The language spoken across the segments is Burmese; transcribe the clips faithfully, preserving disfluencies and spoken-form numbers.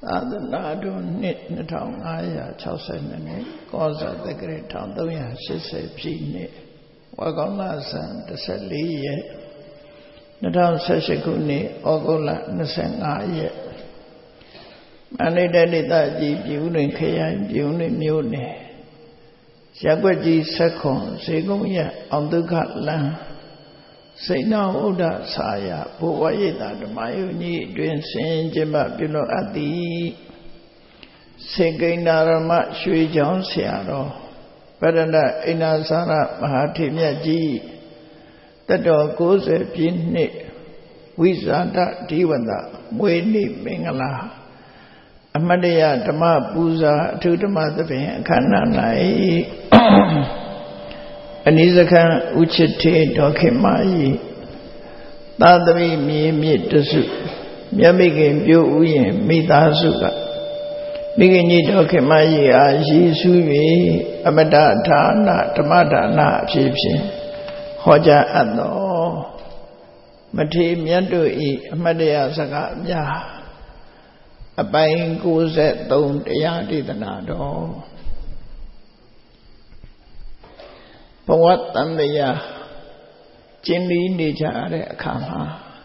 သာသနာတော်နှစ်နှစ်ထောင်ငါးရာခြောက်ဆယ်နှစ်နှစ်ကောဇာတက္ကရာတစ်ထောင်သုံးရာရှစ်ဆယ်ပြည့်နှစ်ဝါကောင်းလဆန်းတစ်ဆယ်လေးရက်နှစ်ထောင်ဆယ်ရှစ်ခုနှစ်ဩဂုတ်လနှစ်ဆယ်ငါးရက်မန္တလေးတိုင်းဒေသကြီးပြည်ဦးလွင်ခရိုင်ပြည်ဦးလွင်မြို့နယ်ရပ်ကွက်ကြီးဆက်ခွန်ဈေးကုန်းရအောင်ဒုက္ခလမ်းစိတ်နှောင်းဥဒ္ဒဆာယဘုဝရိတ္တဓမ္မယုန်ကြီးအတွင်ဆင်ကျင်းပပြုလုပ်အပ်သည်စေကိဏရမရွှေချောင်းဆရာတော်ဗရဏအိန္ဒသရမဟာထေမြတ်ကြီးတတော်ကိုးဆယ်ပြည့်နှစ်ဝိဇာတဒီဝတမွေးနေ့မင်္ဂလာအမတယဓမ္မပူဇာအထုဓမ္မသဖြင့်အခမ်းအနား၌အနိစ္စခံဥချစ်ထေဒေါခင်မကြီးသာသမီမြေမြစ်တစုမြတ်မိခင်ပြုဥယျင်မိသားစုကမိခင်ကြီးဒေါခင်မကြီးအားရည်စူး၍အမတဌာနဓမ္မဒါနအဖြစ်ဖြင့်ဟောကြားအပ်သောမထေမြတ်တို့၏အမတ္တယစကားများအပိုင်းကိုးဆယ်သုံးတရားဒေသနာတော်ဘဝတန်တရားကျင့်ပြီးနေကြတဲ့အခါမှာ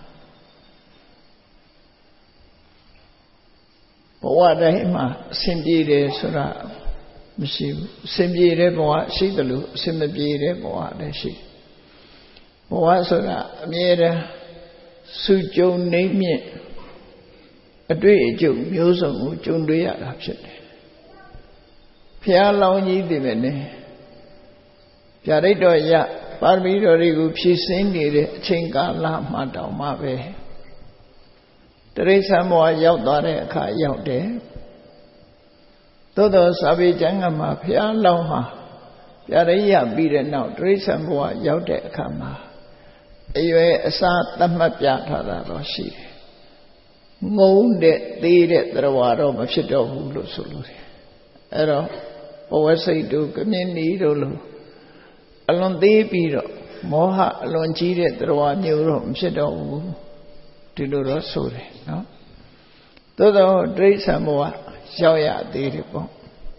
ဘဝတိုင်းမှာအစဉ်ပြေတယ်ဆိုတာမရှိဘူးအစဉ်ပြေတဲ့ဘဝရှိတယ်လို့အစဉ်မပြေတဲ့ဘဝလည်းရှိဘဝဆိုတာအမြဲတမ်းစုကြုံနေမြင့်အတွေ့အကြုံမျိုးစုံကိုကြုံတွေ့ရတာဖြစ်တယ်ဘုရားလောင်းကြီးတည်မယ်နဲ့ဗျာဒိတ်တော်ရပါရမီတော်တွေကိုဖြည့်ဆင်းနေတဲ့အချိန်ကာလမှတောင်မှပဲတိရစ္ဆာန်ဘဝရောက်သွားတဲ့အခါရောက်တယ်သို့တော်စာပေကျမ်းကမှာဘုရားလောင်းမှာဗျာဒိတ်ရပြီးတဲ့နောက်တိရစ္ဆာန်ဘဝရောက်တဲ့အခါမှာအရွယ်အစားသတ်မှတ်ပြထားတာတော့ရှိတယ်ငုံတဲ့သေးတဲ့တရားတော့မဖြစ်တော့ဘူးလို့ဆိုလို့တယ်အဲ့တော့ဘဝစိတ်တို့ကမြင်နေတို့လို့အလွန်သေးပြီးတော့မောဟအလွန်ကြီးတဲ့တရားမျိုးတော့မဖြစ်တော့ဘူးဒီလိုတော့ဆိုတယ်နော်သို့တော့တိရစ္ဆာန်ဘဝရောက်ရသေးတယ်ပေါ့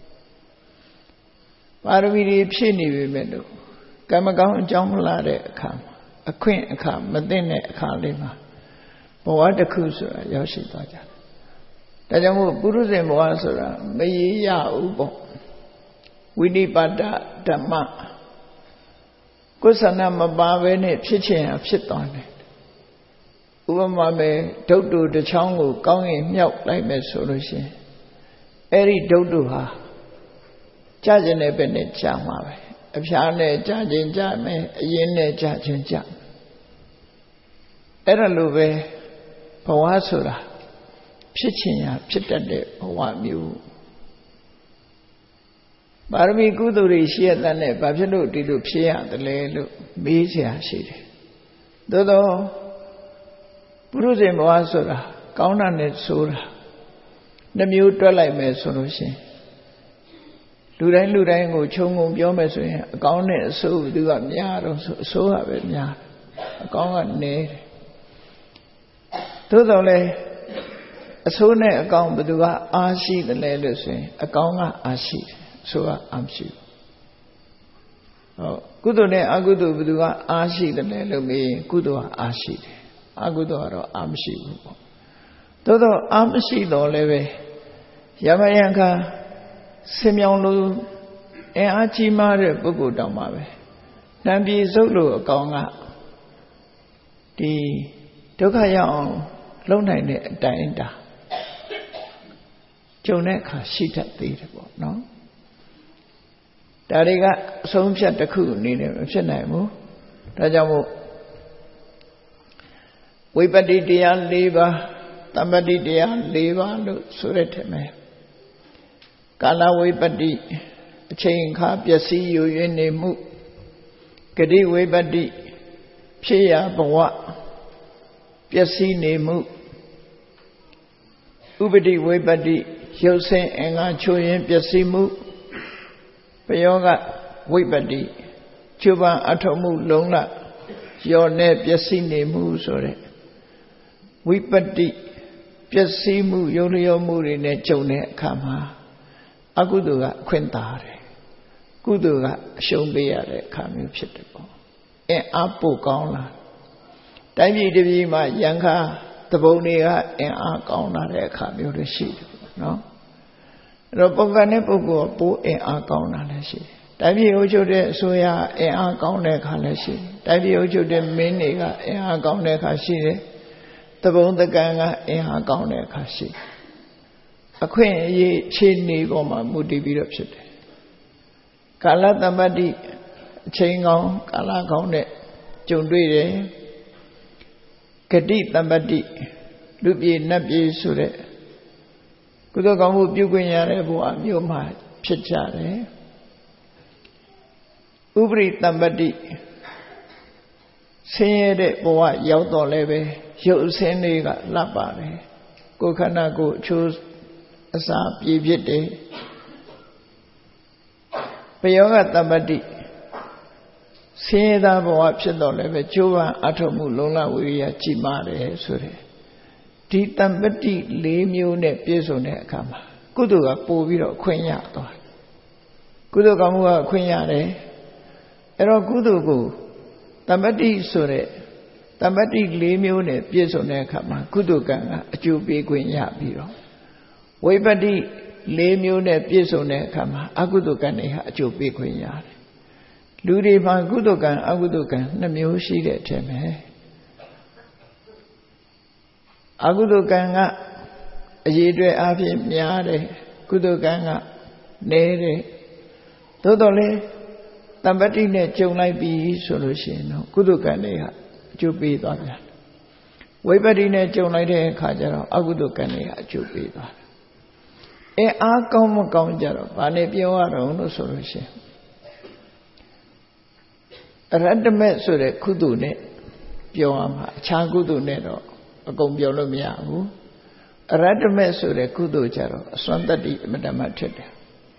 ပါရမီတွေဖြည့်နေပြီမဲ့လို့ကံမကောင်းအကြောင်းမလာတဲ့အခါမှာအခွင့်အခါမသိတဲ့အခါလေးမှာဘဝတစ်ခုဆိုတာရောက်ရှိသွားကြတယ်ဒါကြောင့်မို့ပုရုဇဉ်ဘဝဆိုတာမရေရဘူးပေါ့ဝိနိပါဒဓမ္မကိုယ်ဆန္ဒမပါဘဲနဲ့ဖြစ်ချင်ဟာဖြစ်သွားတယ်ဥပမာပဲဒုတ်တူတစ်ချောင်းကိုကောင်းရင်မြောက်လိုက်မယ်ဆိုလို့ရှိရင်အဲ့ဒီဒုတ်တူဟာကြာကျင်တဲ့ဘက်နဲ့ကြာမှာပဲအဖျားနဲ့ကြာခြင်းကြာမယ်အရင်နဲ့ကြာခြင်းကြာအဲ့ဒါလိုပဲဘဝဆိုတာဖြစ်ချင်ရာဖြစ်တတ်တဲ့ဘဝမျိုးပါရမီကုသိုလ်တွေရှိရတဲ့နဲ့ဘာဖြစ်လို့ဒီလိုဖြစ်ရတယ်လဲလို့မေးเสียရှိတယ်သို့တော့ပုရုဇဉ်ဘဝဆိုတာကောင်းတာနဲ့ဆိုတာနှမျိုးတွက်လိုက်မယ်ဆိုလို့ရှိရင်လူတိုင်းလူတိုင်းကိုခြုံငုံပြောမယ်ဆိုရင်အကောင်းနဲ့အဆိုးသူကများတော့ဆိုအဆိုးကပဲများအကောင်းကနည်းတယ်သို့တော်လည်းအဆိုးနဲ့အကောင်းဘယ်သူကအားရှိတယ်လဲလို့ဆိုရင်အကောင်းကအားရှိတယ်အဆိုးကအားမရှိဘူးဟုတ်ကုသိုလ်နဲ့အကုသိုလ်ဘယ်သူကအားရှိတယ်လဲလို့မေးရင်ကုသိုလ်ကအားရှိတယ်အကုသိုလ်ကတော့အားမရှိဘူးပေါ့သို့တော့အားမရှိတော့လည်းပဲယမယံခါဆင်မြောင်လို့အင်အားကြီးမားတဲ့ပုဂ္ဂိုလ်တောင်မှပဲတန်ပြေစုပ်လို့အကောင်ကဒီဒုက္ခရောက်အောင်လုံနိုင်တဲ့အတိုင်းအတာကြုံတဲ့အခါရှိတတ်သေးတယ်ပေါ့နော်ဒါတွေကအဆုံးဖြတ်တစ်ခုအနေနဲ့မဖြစ်နိုင်ဘူးဒါကြောင့်မို့ဝိပတ္တိတရား၄ပါးသမ္ပတ္တိတရား၄ပါးလို့ဆိုရတဲ့မယ်ကာလဝိပတ္တိအချိန်ခါပျက်စီးယိုယွင်းနေမှုဂတိဝိပတ္တိဖြစ်ရဘဝပျက်စီးနေမှုဥပတိဝိပတ္တိရုပ်ဆင်းအင်္ဂါချိုးရင်ပျက်စီးမှုပယောဂဝိပတ္တိချွပံအထုံမှုလုံးလရောနဲ့ပျက်စီးနေမှုဆိုတဲ့ဝိပတ္တိပျက်စီးမှုယုံလျောမှုတွေနဲ့ကြုံတဲ့အခါမှာအကုသိုလ်ကအခွင့်သာတယ်ကုသိုလ်ကအရှုံးပေးရတဲ့အခါမျိုးဖြစ်တယ်ပေါ့အင်းအားပို့ကောင်းလာတိုင်းပြည်တစ်ပြည်မှာရန်ခါတပုံတွေကအင်းအားကောင်းလာတဲ့အခါမျိုးတွေရှိတယ်ပေါ့နော်အဲ့တော့ပုဂ္ဂိုလ်နဲ့ပုဂ္ဂိုလ်ပိုးအင်းအားကောင်းလာလည်းရှိတယ်တိုင်းပြည်အုပ်ချုပ်တဲ့အစိုးရအင်းအားကောင်းတဲ့အခါလည်းရှိတယ်တိုင်းပြည်အုပ်ချုပ်တဲ့မင်းတွေကအင်းအားကောင်းတဲ့အခါရှိတယ်တပုံတကံကအင်းအားကောင်းတဲ့အခါရှိတယ်အခွင့်အရေးခြေနေပေါ်မှာမူတည်ပြီးတော့ဖြစ်တယ်ကာလတမ္ပတ္တိအချိန်ကောင်းကာလကောင်းနဲ့ကြုံတွေ့တယ်ဂတိတမ္ပတ္တိလူပြေနတ်ပြေဆိုတဲ့ကုသိုလ်ကောင်းမှုပြုခွင့်ရတဲ့ဘဝမျိုးမှာဖြစ်ကြတယ်ဥပရိတမ္ပတ္တိဆင်းရဲတဲ့ဘဝရောက်တော့လည်းပဲရုပ်အစင်းတွေကလပ်ပါတယ်ကိုယ်ခန္ဓာကိုယ်အချိုးအစာပြေဖြစ်တယ်ပယောဂတမ္ပတ္တိဆင်းရဲသားဘဝဖြစ်တော့လည်းပဲကြိုးပမ်းအထောက်မှုလုံလဝိရိယကြည်မာတယ်ဆိုတဲ့ဒီတမ္ပတ္တိ၄မျိုးနဲ့ပြည့်စုံတဲ့အခါမှာကုသိုလ်ကပို့ပြီးတော့အခွင့်ရသွားတယ်ကုသိုလ်ကောင်းမှုကအခွင့်ရတယ်အဲ့တော့ကုသိုလ်ကိုတမ္ပတ္တိဆိုတဲ့တမ္ပတ္တိ၄မျိုးနဲ့ပြည့်စုံတဲ့အခါမှာကုသိုလ်ကံကအကျိုးပေးခွင့်ရပြီးတော့ဝိပတ္တိ၄မျိုးနဲ့ပြည့်စုံတဲ့အခါမှာအကုသိုလ်ကံတွေဟာအကျိုးပေးခွင့်ရတယ်လူတွေမှာကုသိုလ်ကံအကုသိုလ်ကံနှစ်မျိုးရှိတဲ့အထက်မှာအကုသိုလ်ကံကအရေးအတွက်အဖြစ်များတယ်ကုသိုလ်ကံကနည်းတယ်သို့တော်လည်းတမ္ပတ္တိနဲ့ကြုံလိုက်ပြီဆိုလို့ရှိရင်တော့ကုသိုလ်ကံတွေကအကျိုးပေးသွားပြန်ဝိပတ္တိနဲ့ကြုံလိုက်တဲ့အခါကျတော့အကုသိုလ်ကံတွေကအကျိုးပေးသွားတယ်အဲအားကောင်းမကောင်းကြတော့ဘာနဲ့ပြောရတော့လို့ဆိုလို့ရှိရင်အရတ္တမက်ဆိုတဲ့ကုသိုလ်နဲ့ပြောရမှာအခြားကုသိုလ်နဲ့တော့အကုန်ပြောလို့မရဘူးအရတ္တမက်ဆိုတဲ့ကုသိုလ်ကြတော့အစွမ်းတတ္တိအမတ္တမဖြစ်တယ်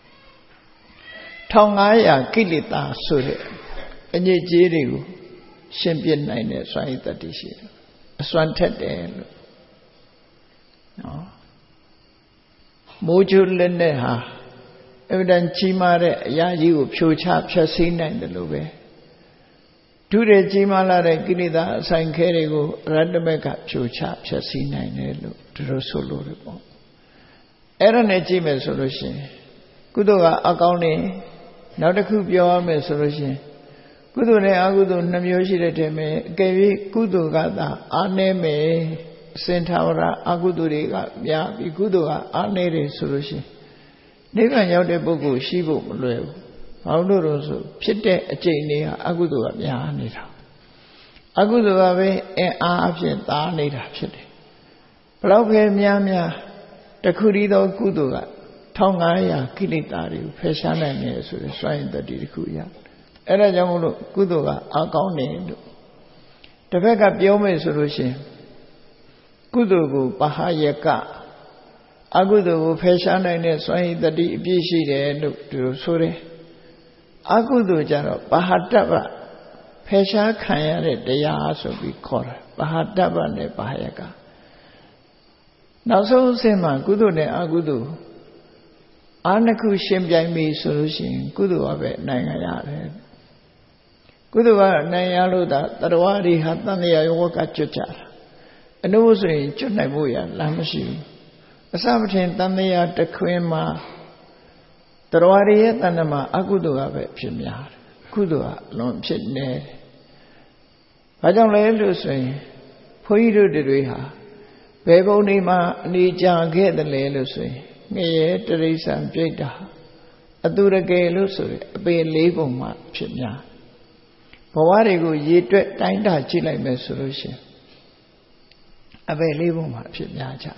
၁၅၀၀ကိလေသာဆိုတဲ့အညစ်အကြေးတွေကိုရှင်းပြနိုင်တဲ့စွမ်းရည်တတ္တိရှိတယ်အစွမ်းထက်တယ်လို့နော်မိုးချိုးလက်နဲ့ဟာအမှန်တန်ကြီးမားတဲ့အရာကြီးကိုဖြိုချဖျက်ဆီးနိုင်တယ်လို့ပဲဒုရကြီးမားလာတဲ့ကိလေသာအဆိုင်ခဲတွေကိုအရတ္တမက်ကဖြိုချဖျက်ဆီးနိုင်တယ်လို့သူတို့ဆိုလို့ရပေါ့အဲ့ဒါနဲ့ကြည့်မယ်ဆိုလို့ရှိရင်ကုသိုလ်ကအကောင်းနေနောက်တစ်ခုပြောရမယ်ဆိုလို့ရှိရင်ကုသိုလ်နဲ့အကုသိုလ်နှစ်မျိုးရှိတဲ့တည်းမှာအကယ်၍ကုသိုလ်ကသာအားနည်းမယ်အစင်ထာဝရအကုသိုလ်တွေကများပြီးကုသိုလ်ကအားနည်းတယ်ဆိုလို့ရှိရင်နိဗ္ဗာန်ရောက်တဲ့ပုဂ္ဂိုလ်ရှိဖို့မလွယ်ဘူး။ဘာလို့လို့ဆိုဖြစ်တဲ့အကျင့်တွေဟာအကုသိုလ်ကများနေတာ။အကုသိုလ်ကပဲအင်အားအဖြစ်သားနေတာဖြစ်တယ်။ဘလောက်ပဲများများတခုတည်းသောကုသိုလ်က၁၅၀၀ကိလေသာတွေကိုဖယ်ရှားနိုင်တယ်ဆိုတဲ့စွမ်းရည်တတ္တိတစ်ခုရ။အဲဒါကြောင့်မို့လို့ကုသိုလ်ကအကောင်းတယ်လို့တစ်ဖက်ကပြောမယ်ဆိုလို့ရှိရင်ကုသိုလ်ကိုပဟာယကအကုသိုလ်ကိုဖယ်ရှားနိုင်တဲ့စွမ်းရည်တတ္တိအပြည့်ရှိတယ်လို့သူတို့ဆိုတယ်အကုသိုလ်ကြတော့ပဟာတ္တပဖယ်ရှားခံရတဲ့တရားဆိုပြီးခေါ်တာပဟာတ္တပနဲ့ပဟာယကနောက်ဆုံးအဆင့်မှာကုသိုလ်နဲ့အကုသိုလ်အားနှစ်ခုရှင်ပြိုင်ပြီဆိုလို့ရှိရင်ကုသိုလ်ကပဲနိုင်ငံရတယ်ကုသိုလ်ကနိုင်ငံရလို့ဒါတရားတွေဟာတန်လျာယောကကျွတ်ကြတာအနုဆိုရင်ကျွတ်နိုင်ဖို့ရလမ်းမရှိဘူးအစမထင်တန်လျာတစ်ခွင်းမှာတရားတွေရဲ့တဏ္ဍမှာအကုသိုလ်ကပဲဖြစ်များတယ်ကုသိုလ်ကလွန်ဖြစ်နေတယ်ဘာကြောင့်လဲလို့ဆိုရင်ဘုန်းကြီးတို့တွေဟာဘယ်ဘုံတွေမှာအနေကြခဲ့တယ်လဲလို့ဆိုရင်ငရဲတရိစ္ဆာန်ပြိတ္တာအတုရကေလို့ဆိုရယ်အပေလေးပုံမှာဖြစ်များဘဝတွေကိုရေတွက်တိုင်းတာကြည့်လိုက်မယ်ဆိုလို့ရှိရင်အပေလေးပုံမှာဖြစ်များကြတယ်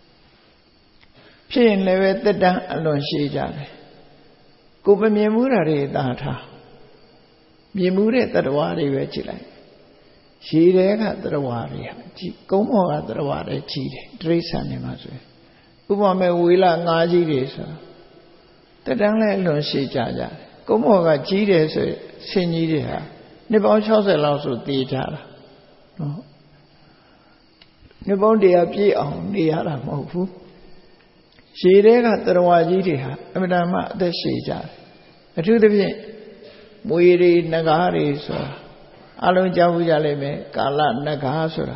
ဖြစ်ရင်လည်းပဲတက်တန်းအလွန်ရှိကြတယ်ကိုမမြင်မှုတာတွေသာထားမြင်မှုတဲ့တရားတွေပဲကြည့်လိုက်ရေထဲကတရားတွေဟာကြည့်ကုန်းပေါ်ကတရားတွေကြည့်တယ်တရိစ္ဆာန်တွေမှာဆိုရင်ဥပမာဝေလငါးကြီးတွေဆိုတက်တန်းလည်းအလွန်ရှိကြကြတယ်ကုန်းပေါ်ကကြီးတယ်ဆိုရင်ဆင်ကြီးတွေဟာနှစ်ပေါင်း၆၀လောက်ဆိုတည်ကြတာနော်နှစ်ပေါင်းတရားပြည့်အောင်နေရတာမဟုတ်ဘူးရှည်တဲ့ကတရားကြီးတွေဟာအမှန်တမ်းအသက်ရှည်ကြတယ်အထူးသဖြင့်မွေတွေနဂါးတွေဆိုတာအလုံးကြောက်ကြလိမ့်မယ်ကာလနဂါးဆိုတာ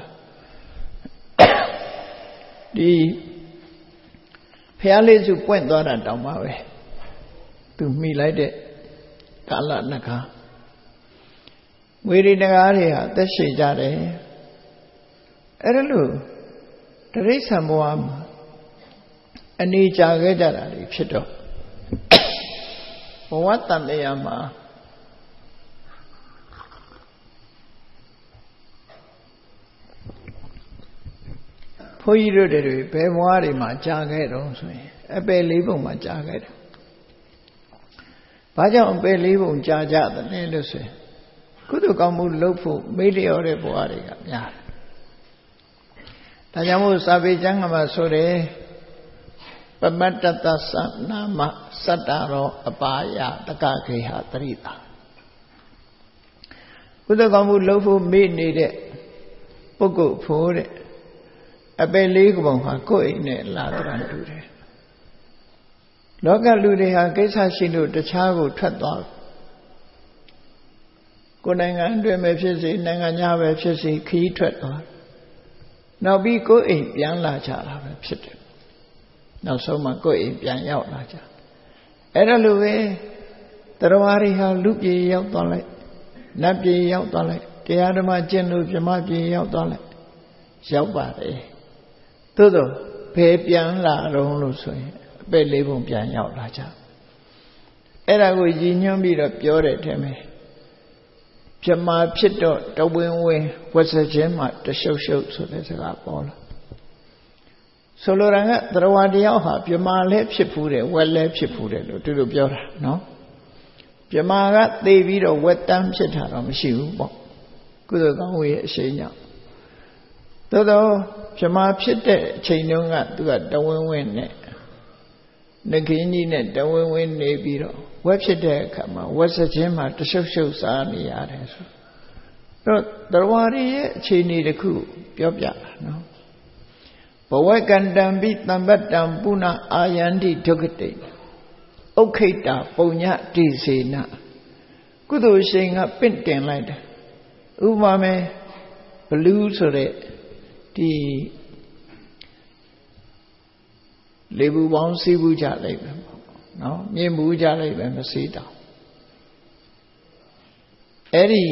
ဒီဖျားလေးစုပွင့်သွားတာတောင်မှပဲသူမိလိုက်တဲ့ကာလနဂါးမွေတွေနဂါးတွေဟာအသက်ရှည်ကြတယ်အဲ့ဒါလို့တိရစ္ဆာန်ဘဝမှာအနေကြာခဲ့ကြတာတွေဖြစ်တော့ဘဝတန်တရားမှာဘုန်းကြီးတို့တွေဘယ်ဘဝတွေမှာကြာခဲ့တော့ဆိုရင်အပယ်လေးပုံမှာကြာခဲ့တယ်။ဘာကြောင့်အပယ်လေးပုံကြာကြသလဲလို့ဆိုရင်ကုသိုလ်ကောင်းမှုလုပ်ဖို့မေ့လျော့တဲ့ဘဝတွေကများတယ်။ဒါကြောင့်မို့စာပေကျမ်းကမှာဆိုတယ်ပမတ္တတသနာမစတ္တရောအပါယတကခေဟတရိတာကုသိုလ်ကောင်းမှုလုပ်ဖို့မေ့နေတဲ့ပုဂ္ဂိုလ်ဖို့တဲ့အပယ်လေးပုံဟာကိုယ့်အိမ်နဲ့လာတော့တူတယ်လောကလူတွေဟာကိစ္စရှိလို့တခြားကိုထွက်သွားကိုယ်နိုင်ငံအတွင်းပဲဖြစ်စေနိုင်ငံခြားပဲဖြစ်စေခရီးထွက်သွားနောက်ပြီးကိုယ့်အိမ်ပြန်လာကြတာပဲဖြစ်တယ်နောက်ဆုံးမှကိုယ့်အိမ်ပြန်ရောက်လာကြအဲ့ဒါလိုပဲတရားတွေဟာလူပြေရောက်သွားလိုက်နတ်ပြေရောက်သွားလိုက်တရားဓမ္မကျင့်လို့ပြမပြေရောက်သွားလိုက်ရောက်ပါတယ်သို့တော့ဘယ်ပြန်လာတော့လို့ဆိုရင်အပယ်လေးပုံပြန်ရောက်လာကြအဲ့ဒါကိုရည်ညွှန်းပြီးတော့ပြောတဲ့အထက်မှာပြမဖြစ်တော့တဝင်းဝင်းဝက်စခြင်းမှာတရှုပ်ရှုပ်ဆိုတဲ့စကားပေါ်လာဆိုလိုတာကတရားတယောက်ဟာပြမလည်းဖြစ်ဖူးတယ်ဝက်လည်းဖြစ်ဖူးတယ်လို့သူတို့ပြောတာနော်ပြမကသေပြီးတော့ဝက်တန်းဖြစ်တာတော့မရှိဘူးပေါ့ကုသိုလ်ကောင်းမှုရဲ့အရှိန်ကြောင့်သို့တော့ပြမဖြစ်တဲ့အချိန်တုန်းကသူကတဝင်းဝင်းနဲ့ငခင်းကြီးနဲ့တဝင်းဝင်းနေပြီးတော့ဝက်ဖြစ်တဲ့အခါမှာဝက်စခြင်းမှာတရှုပ်ရှုပ်စားနေရတယ်ဆိုတော့တရားရည်ရဲ့အခြေအနေတစ်ခုပြောပြတာနော်ဘဝကန္တံပိတံပတ္တံပုဏ္ဏအာယန္တိဒုက္ခတိဥက္ခိတာပုံညတိစေနကုသိုလ်ရှိန်ကပင့်တင်လိုက်တယ်ဥပမာမဲ့ဘလူးဆိုတဲ့ဒီလေဘူးပေါင်းစီးဘူးကြလိုက်ပဲနော်မြင်ဘူးကြလိုက်ပဲမစီးတောင်အဲ့ဒီ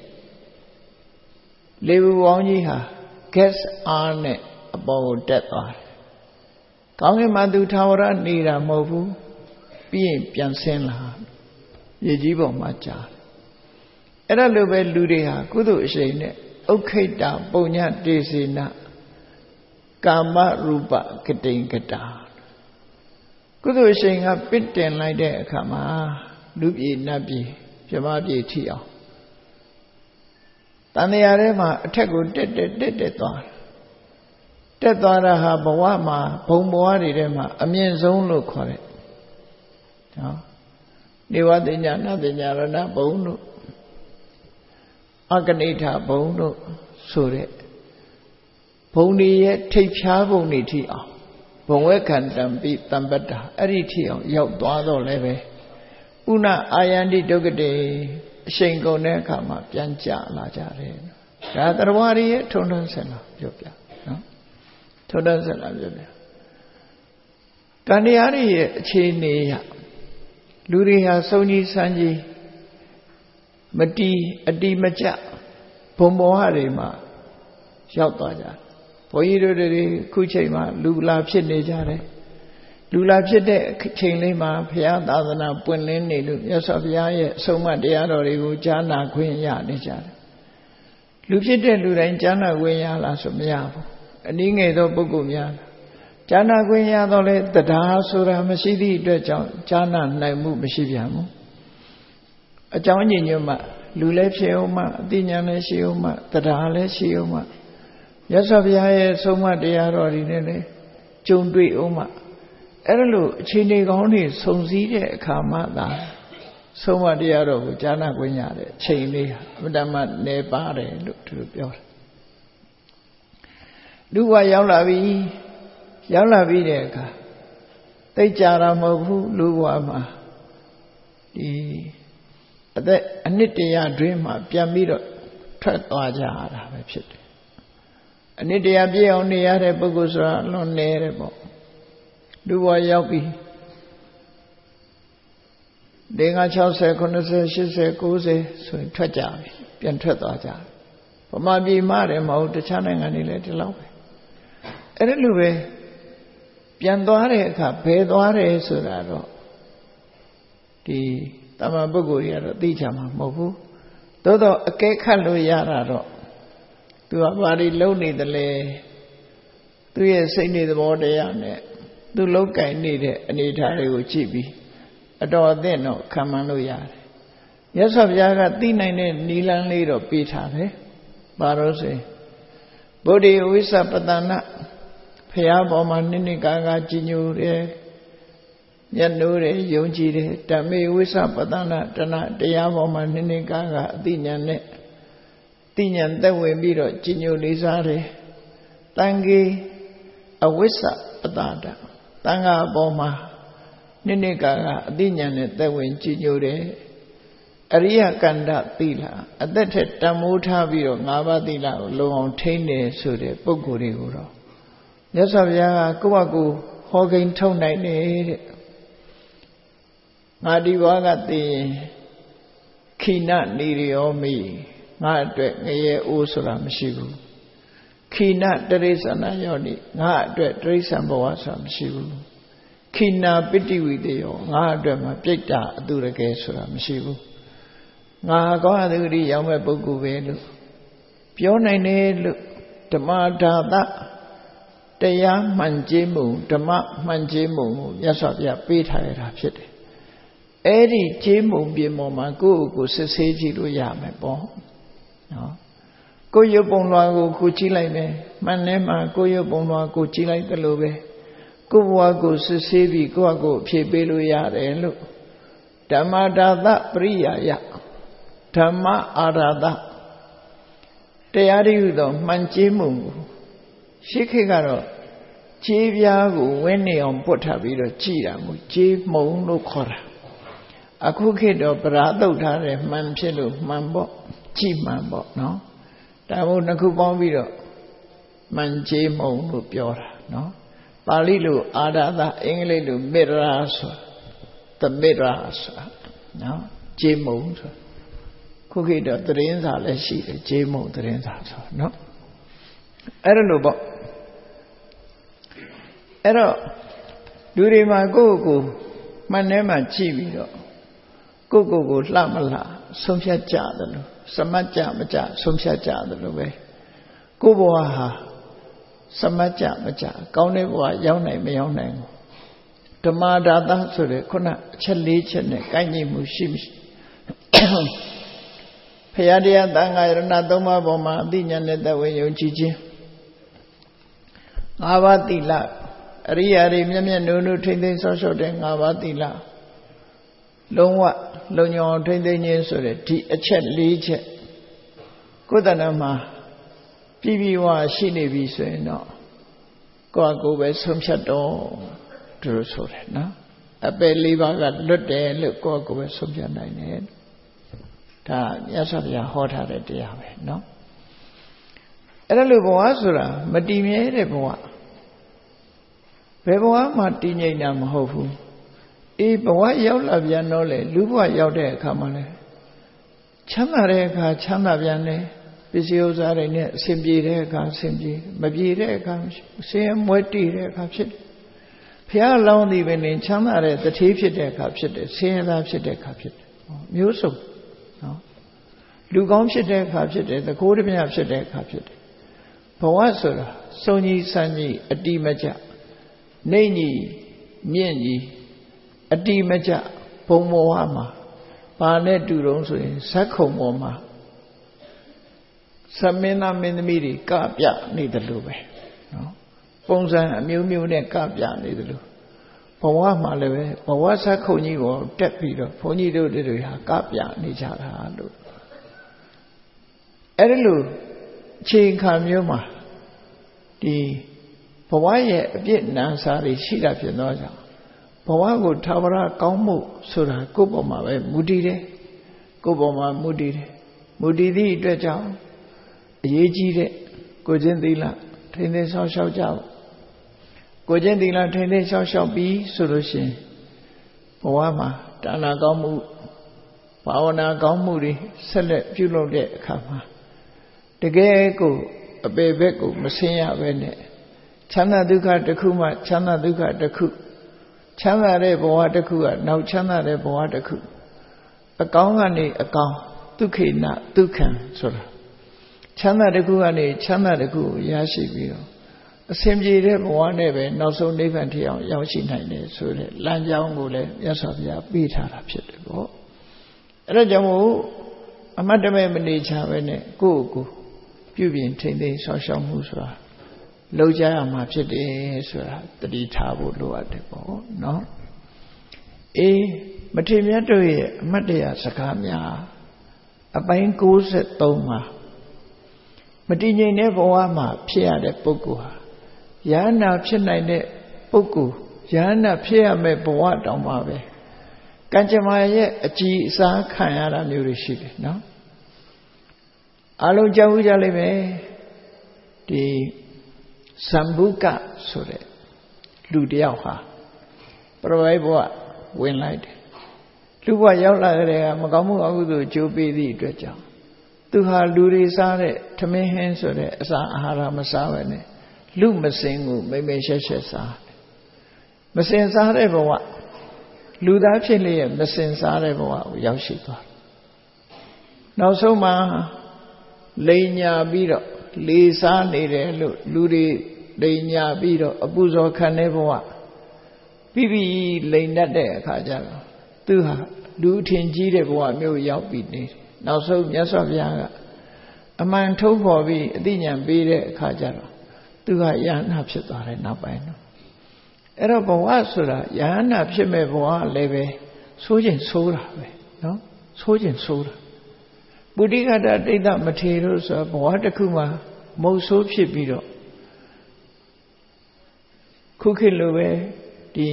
လေဘူးပေါင်းကြီးဟာ gas အားနဲ့အပေါ်ကိုတက်သွားတယ်။ကောင်းကင်မှာသူထာဝရနေတာမဟုတ်ဘူးပြီးရင်ပြန်ဆင်းလာမြေကြီးပေါ်မှာကြာတယ်။အဲ့ဒါလိုပဲလူတွေဟာကုသိုလ်အရှိန်နဲ့ဥက္ခိတပုံညတေစေနကာမရူပကတိင်္ဂတာကုသိုလ်အရှိန်ကပင့်တင်လိုက်တဲ့အခါမှာလူပြည်နတ်ပြည်ပြမပြည်ထိအောင်တန်တရားထဲမှာအထက်ကိုတက်တက်တက်တက်သွားတက်သွားတာဟာဘဝမှာဘုံဘဝတွေထဲမှာအမြင့်ဆုံးလို့ခေါ်တယ်နော်နေဝတိညာနတိညာရဏဘုံတို့အကနိဋ္ဌဘုံတို့ဆိုတဲ့ဘုံတွေရဲ့ထိပ်ဖြားဘုံတွေထိအောင်ဘုံဝဲခန္တံပိတံပတ္တာအဲ့ဒီထိအောင်ရောက်သွားတော့လည်းပဲပုဏ္ဏအာယန္တိဒုက္ခတေအရှိန်ကုန်တဲ့အခါမှာပြန်ကြလာကြတယ်ဒါတရားရည်ရဲ့ထုံထုံဆက်လာပြောပြနော်ထုံထုံဆက်လာပြောပြတန်တရားရည်ရဲ့အခြေအနေရလူတွေဟာစုံကြီးစမ်းကြီးမတီးအတီးမကျဘုံဘောဟတွေမှာရောက်သွားကြဘုန်းကြီးတို့တွေခုချိန်မှာလူလာဖြစ်နေကြတယ်လူလာဖြစ်တဲ့အချိန်လေးမှာဘုရားသာသနာပွင့်လင်းနေလို့မြတ်စွာဘုရားရဲ့အဆုံးအမတရားတော်တွေကိုကြားနာခွင့်ရနေကြတယ်လူဖြစ်တဲ့လူတိုင်းကြားနာခွင့်ရလားဆိုမရဘူးအနည်းငယ်သောပုဂ္ဂိုလ်များကြားနာခွင့်ရတော့လေတရားဆိုတာမရှိသည့်အတွက်ကြောင့်ကြားနာနိုင်မှုမရှိပြန်ဘူးအကြောင်းညင်ညွတ်မှလူလည်းဖြစ်အောင်မှအသိဉာဏ်လည်းရှိအောင်မှတရားလည်းရှိအောင်မှမြတ်စွာဘုရားရဲ့ဆုံးမတရားတော်တွေနဲ့လည်းကြုံတွေ့အောင်မှအဲ့ဒါလို့အခြေအနေကောင်းတွေစုံစည်းတဲ့အခါမှသာဆုံးမတရားတော်ကိုကြားနာခွင့်ရတဲ့အချိန်လေးဟာအမှန်တမ်းနေပါတယ်လို့သူတို့ပြောတယ်လူဘဝရောက်လာပြီရောက်လာပြီတဲ့အခါသိကြတာမဟုတ်ဘူးလူဘဝမှာဒီအသက်အနှစ်တရာတွင်းမှာပြန်ပြီးတော့ထွက်သွားကြရတာပဲဖြစ်တယ်အနှစ်တရာပြည့်အောင်နေရတဲ့ပုဂ္ဂိုလ်ဆိုတာလွန်နေတယ်ပေါ့လူဘဝရောက်ပြီ၄၅၆၀ ၉၀ ၈၀ ၉၀ဆိုရင်ထွက်ကြပြီပြန်ထွက်သွားကြဗမာပြည်မှာတယ်မဟုတ်တခြားနိုင်ငံတွေလည်းဒီလောက်ပဲအဲ့ဒါလိုပဲပြန်သွားတဲ့အခါဘယ်သွားတယ်ဆိုတာတော့ဒီတမန်ပုဂ္ဂိုလ်တွေကတော့သိကြမှာမဟုတ်ဘူးသို့တော့အကဲခတ်လို့ရတာတော့သူကဘာတွေလုံနေတယ်လဲသူရဲ့စိတ်နေသဘောတရားနဲ့သူလောက်ကင်နေတဲ့အနေအထားတွေကိုကြည့်ပြီးအတော်အသင့်တော့ခံမှန်းလို့ရတယ်မြတ်စွာဘုရားကသိနိုင်တဲ့နိလန်းလေးတော့ပေးထားတယ်ဘာလို့ဆိုရင်ဗုဒ္ဓေဝိသပတနာဘုရားပေါ်မှာနိနိကာကကြည်ညိုတယ်မျက်နှိုးတယ်ယုံကြည်တယ်ဓမ္မေဝိသပတနာတဏတရားပေါ်မှာနိနိကာကအသိဉာဏ်နဲ့သိဉာဏ်သက်ဝင်ပြီးတော့ကြည်ညိုလေးစားတယ်တန်ခေအဝိသပတတာတန်ခါပေါ်မှာနိနိကာကအသိဉာဏ်နဲ့သက်ဝင်ကြည်ညိုတယ်အရိယကန္တသီလအသက်ထက်တန်မိုးထားပြီးတော့၅ပါးသီလကိုလုံအောင်ထိန်းတယ်ဆိုတဲ့ပုဂ္ဂိုလ်တွေကိုတော့မြတ်စွာဘုရားကကိုယ့်အကူဟောကိန်းထုတ်နိုင်တယ်တဲ့ငါဒီဘဝကသိရင်ခိနနေရောမိငါအတွက်ငရဲအိုးဆိုတာမရှိဘူးခိနတရိစ္ဆာနယောနိငါအတွက်တရိစ္ဆာန်ဘဝဆိုတာမရှိဘူးခိနာပဋိဝိတယောငါအတွက်မှာပြိတ္တာအတုရကဲဆိုတာမရှိဘူးငါကောအသုရိရောက်မဲ့ပုဂ္ဂိုလ်ပဲလို့ပြောနိုင်တယ်လို့ဓမ္မဒါသတရားမှန်ကြေးမှုဓမ္မမှန်ကြေးမှုကိုမြတ်စွာဘုရားပေးထားရတာဖြစ်တယ်အဲ့ဒီကြေးမှုပြင်ပေါ်မှာကိုယ့်ကိုယ်စစ်ဆေးကြည့်လို့ရမယ်ပေါ့နော်ကိုယ်ရုပ်ပုံလွှာကိုကိုကြည့်လိုက်မယ်မှန်ထဲမှာကိုယ်ရုပ်ပုံလွှာကိုကြည့်လိုက်တယ်လို့ပဲကိုယ်ဘဝကိုစစ်ဆေးပြီးကိုယ့်အကိုအဖြေပေးလို့ရတယ်လို့ဓမ္မဒါသပရိယာယဓမ္မအာရာသတရားရည်ဟူသောမှန်ကြေးမှုရှိခေတ်ကတော့ကြေးပြားကိုဝင်းနေအောင်ပုတ်ထားပြီးတော့ကြည်တာမို့ကြေးမှုံလို့ခေါ်တာအခုခေတ်တော့ပရာသုတ်ထားတယ်မှန်ဖြစ်လို့မှန်ပေါ့ကြည်မှန်ပေါ့နော်ဒါမို့နှစ်ခုပေါင်းပြီးတော့မှန်ကြေးမှုံလို့ပြောတာနော်ပါဠိလိုအာရာသအင်္ဂလိပ်လိုမေရာဆိုသမေရာဆိုနော်ကြေးမှုံဆိုခုခေတ်တော့သတင်းစာလည်းရှိတယ်ကြေးမှုံသတင်းစာဆိုနော်အဲ့ဒါလို့ပေါ့အဲ့တော့လူတွေမှာကိုယ့်ကိုယ်မှန်ထဲမှာကြည့်ပြီးတော့ကိုယ့်ကိုယ်ကိုလှမလှဆုံးဖြတ်ကြတယ်လို့စမတ်ကြမကြဆုံးဖြတ်ကြတယ်လို့ပဲကိုယ့်ဘဝဟာစမတ်ကြမကြကောင်းတဲ့ဘဝရောက်နိုင်မရောက်နိုင်ဘူးဓမ္မဒါသဆိုတဲ့ခုနအချက်၄ချက်နဲ့ကိုက်ညီမှုရှိမရှိဖရာတရားသံဃာယရဏသုံးပါးပေါ်မှာအသိဉာဏ်နဲ့သက်ဝင်ယုံကြည်ခြင်း၅ပါးသီလအရိယာတွေမျက်မျက်နှုံနှုံထိမ့်သိမ်းဆော့ဆော့တဲ့၅ပါးသီလလုံးဝလုံညောင်ထိမ့်သိမ်းခြင်းဆိုတဲ့ဒီအချက်၄ချက်ကိုယ်တဏ္ဍမှာပြည့်ပြည့်ဝရှိနေပြီဆိုရင်တော့ကိုယ့်အကိုယ်ပဲဆုံးဖြတ်တော့သူတို့ဆိုတယ်နော်အပယ်၄ပါးကလွတ်တယ်လို့ကိုယ့်အကိုယ်ပဲဆုံးဖြတ်နိုင်တယ်ဒါမြတ်စွာဘုရားဟောထားတဲ့တရားပဲနော်အဲ့ဒါလို့ဘဝဆိုတာမတည်မြဲတဲ့ဘဝဘယ်ဘဝမှတည်ငြိမ်တာမဟုတ်ဘူးအေးဘဝရောက်လာပြန်တော့လေလူဘဝရောက်တဲ့အခါမှလည်းချမ်းသာတဲ့အခါချမ်းသာပြန်တယ်ပစ္စည်းဥစ္စာတွေနဲ့အဆင်ပြေတဲ့အခါအဆင်ပြေမပြေတဲ့အခါဆင်းရဲမွဲတေတဲ့အခါဖြစ်တယ်ဘုရားလောင်းသည်ပဲနေချမ်းသာတဲ့တထေးဖြစ်တဲ့အခါဖြစ်တယ်ဆင်းရဲသားဖြစ်တဲ့အခါဖြစ်တယ်မျိုးစုံနော်လူကောင်းဖြစ်တဲ့အခါဖြစ်တယ်တကိုးတပြားဖြစ်တဲ့အခါဖြစ်တယ်ဘဝဆိုတာစုံကြီးစံကြီးအတိမကျနေကြီးမြင့်ကြီးအတိမကျဘုံဘဝမှာဘာနဲ့တူတုံးဆိုရင်ဇက်ခုံပေါ်မှာသမင်းသားမင်းသမီးတွေကပြနေတယ်လို့ပဲနော်ပုံစံအမျိုးမျိုးနဲ့ကပြနေတယ်လို့ဘဝမှာလည်းပဲဘဝဇက်ခုံကြီးကိုတက်ပြီးတော့ဘုန်းကြီးတို့တွေဟာကပြနေကြတာလို့အဲ့ဒါလို့အချိန်ခါမျိုးမှာဒီဘဝရဲ့အပြစ်နာစာတွေရှိတာဖြစ်သောကြောင့်ဘဝကိုထာဝရကောင်းမှုဆိုတာကိုယ့်ပေါ်မှာပဲမူတည်တယ်ကိုယ့်ပေါ်မှာမူတည်တယ်မူတည်သည့်အတွက်ကြောင့်အရေးကြီးတဲ့ကိုယ်ချင်းသီလထိန်းသိမ်းဆောင်ရှောက်ကြဖို့ကိုယ်ချင်းသီလထိန်းသိမ်းဆောင်ရှောက်ပြီးဆိုလို့ရှိရင်ဘဝမှာဒါနကောင်းမှုဘာဝနာကောင်းမှုတွေဆက်လက်ပြုလုပ်တဲ့အခါမှာတကယ်ကိုအပေဘက်ကိုမဆင်းရပဲနဲ့ချမ်းသာဒုက္ခတစ်ခုမှချမ်းသာဒုက္ခတစ်ခုချမ်းသာတဲ့ဘဝတစ်ခုကနောက်ချမ်းသာတဲ့ဘဝတစ်ခုအကောင်းကနေအကောင်းဒုက္ခိနဒုက္ခံဆိုတာချမ်းသာတစ်ခုကနေချမ်းသာတစ်ခုကိုရရှိပြီးတော့အစဉ်ပြေတဲ့ဘဝနဲ့ပဲနောက်ဆုံးနိဗ္ဗာန်ထိအောင်ရောက်ရှိနိုင်တယ်ဆိုတဲ့လမ်းကြောင်းကိုလည်းမြတ်စွာဘုရားပေးထားတာဖြစ်တယ်ပေါ့အဲ့ဒါကြောင့်မို့အမတ်တမဲ့မနေချပဲနဲ့ကိုယ့်ကိုယ်ပြုပြင်ထိမ့်သိမ်းဆောက်ရှောက်မှုဆိုတာလုပ်ကြရမှာဖြစ်တယ်ဆိုတာတတိထားဖို့လိုအပ်တယ်ပေါ့နော်အေးမထေရမြတ်တို့ရဲ့အမတ်တရားစကားများအပိုင်း၉၃မှာမတည်ငြိမ်တဲ့ဘဝမှာဖြစ်ရတဲ့ပုဂ္ဂိုလ်ဟာယန္နာဖြစ်နိုင်တဲ့ပုဂ္ဂိုလ်ယန္နာဖြစ်ရမယ့်ဘဝတောင်မှပဲကံကြမ္မာရဲ့အကြည်အစားခံရတာမျိုးတွေရှိတယ်နော်အလုံးကြောက်ကြလိမ့်မယ်ဒီဇံဘုကဆိုတဲ့လူတယောက်ဟာပရဝိဘဝဝင်လိုက်တယ်လူဘဝရောက်လာတဲ့ကမကောင်းမှုအကုသိုလ်ကြိုးပေးသည့်အတွက်ကြောင့်သူဟာလူတွေစားတဲ့ထမင်းဟင်းဆိုတဲ့အစာအာဟာရမစားပဲနဲ့လူမစင်ကိုမိမ့်မိမ့်ရှက်ရှက်စားမစင်စားတဲ့ဘဝလူသားဖြစ်လျက်မစင်စားတဲ့ဘဝကိုရောက်ရှိသွားနောက်ဆုံးမှာလိန်ညာပြီးတော့လေစားနေတယ်လို့လူတွေလိန်ညာပြီးတော့အပူဇော်ခံတဲ့ဘဝပြီးပြီးလိန်တတ်တဲ့အခါကျတော့သူဟာလူထင်ကြီးတဲ့ဘဝမျိုးရောက်ပြီးနေတယ်နောက်ဆုံးမြတ်စွာဘုရားကအမှန်ထုတ်ဖော်ပြီးအသိဉာဏ်ပေးတဲ့အခါကျတော့သူကယန္နာဖြစ်သွားတယ်နောက်ပိုင်းတော့အဲ့တော့ဘဝဆိုတာယန္နာဖြစ်မဲ့ဘဝလည်းပဲဆိုးခြင်းဆိုးတာပဲနော်ဆိုးခြင်းဆိုးတာပုရိကတတိတ်တမထေရတို့ဆိုဘဝတစ်ခုမှာမုတ်ဆိုးဖြစ်ပြီးတော့ခုခေတ်လိုပဲဒီ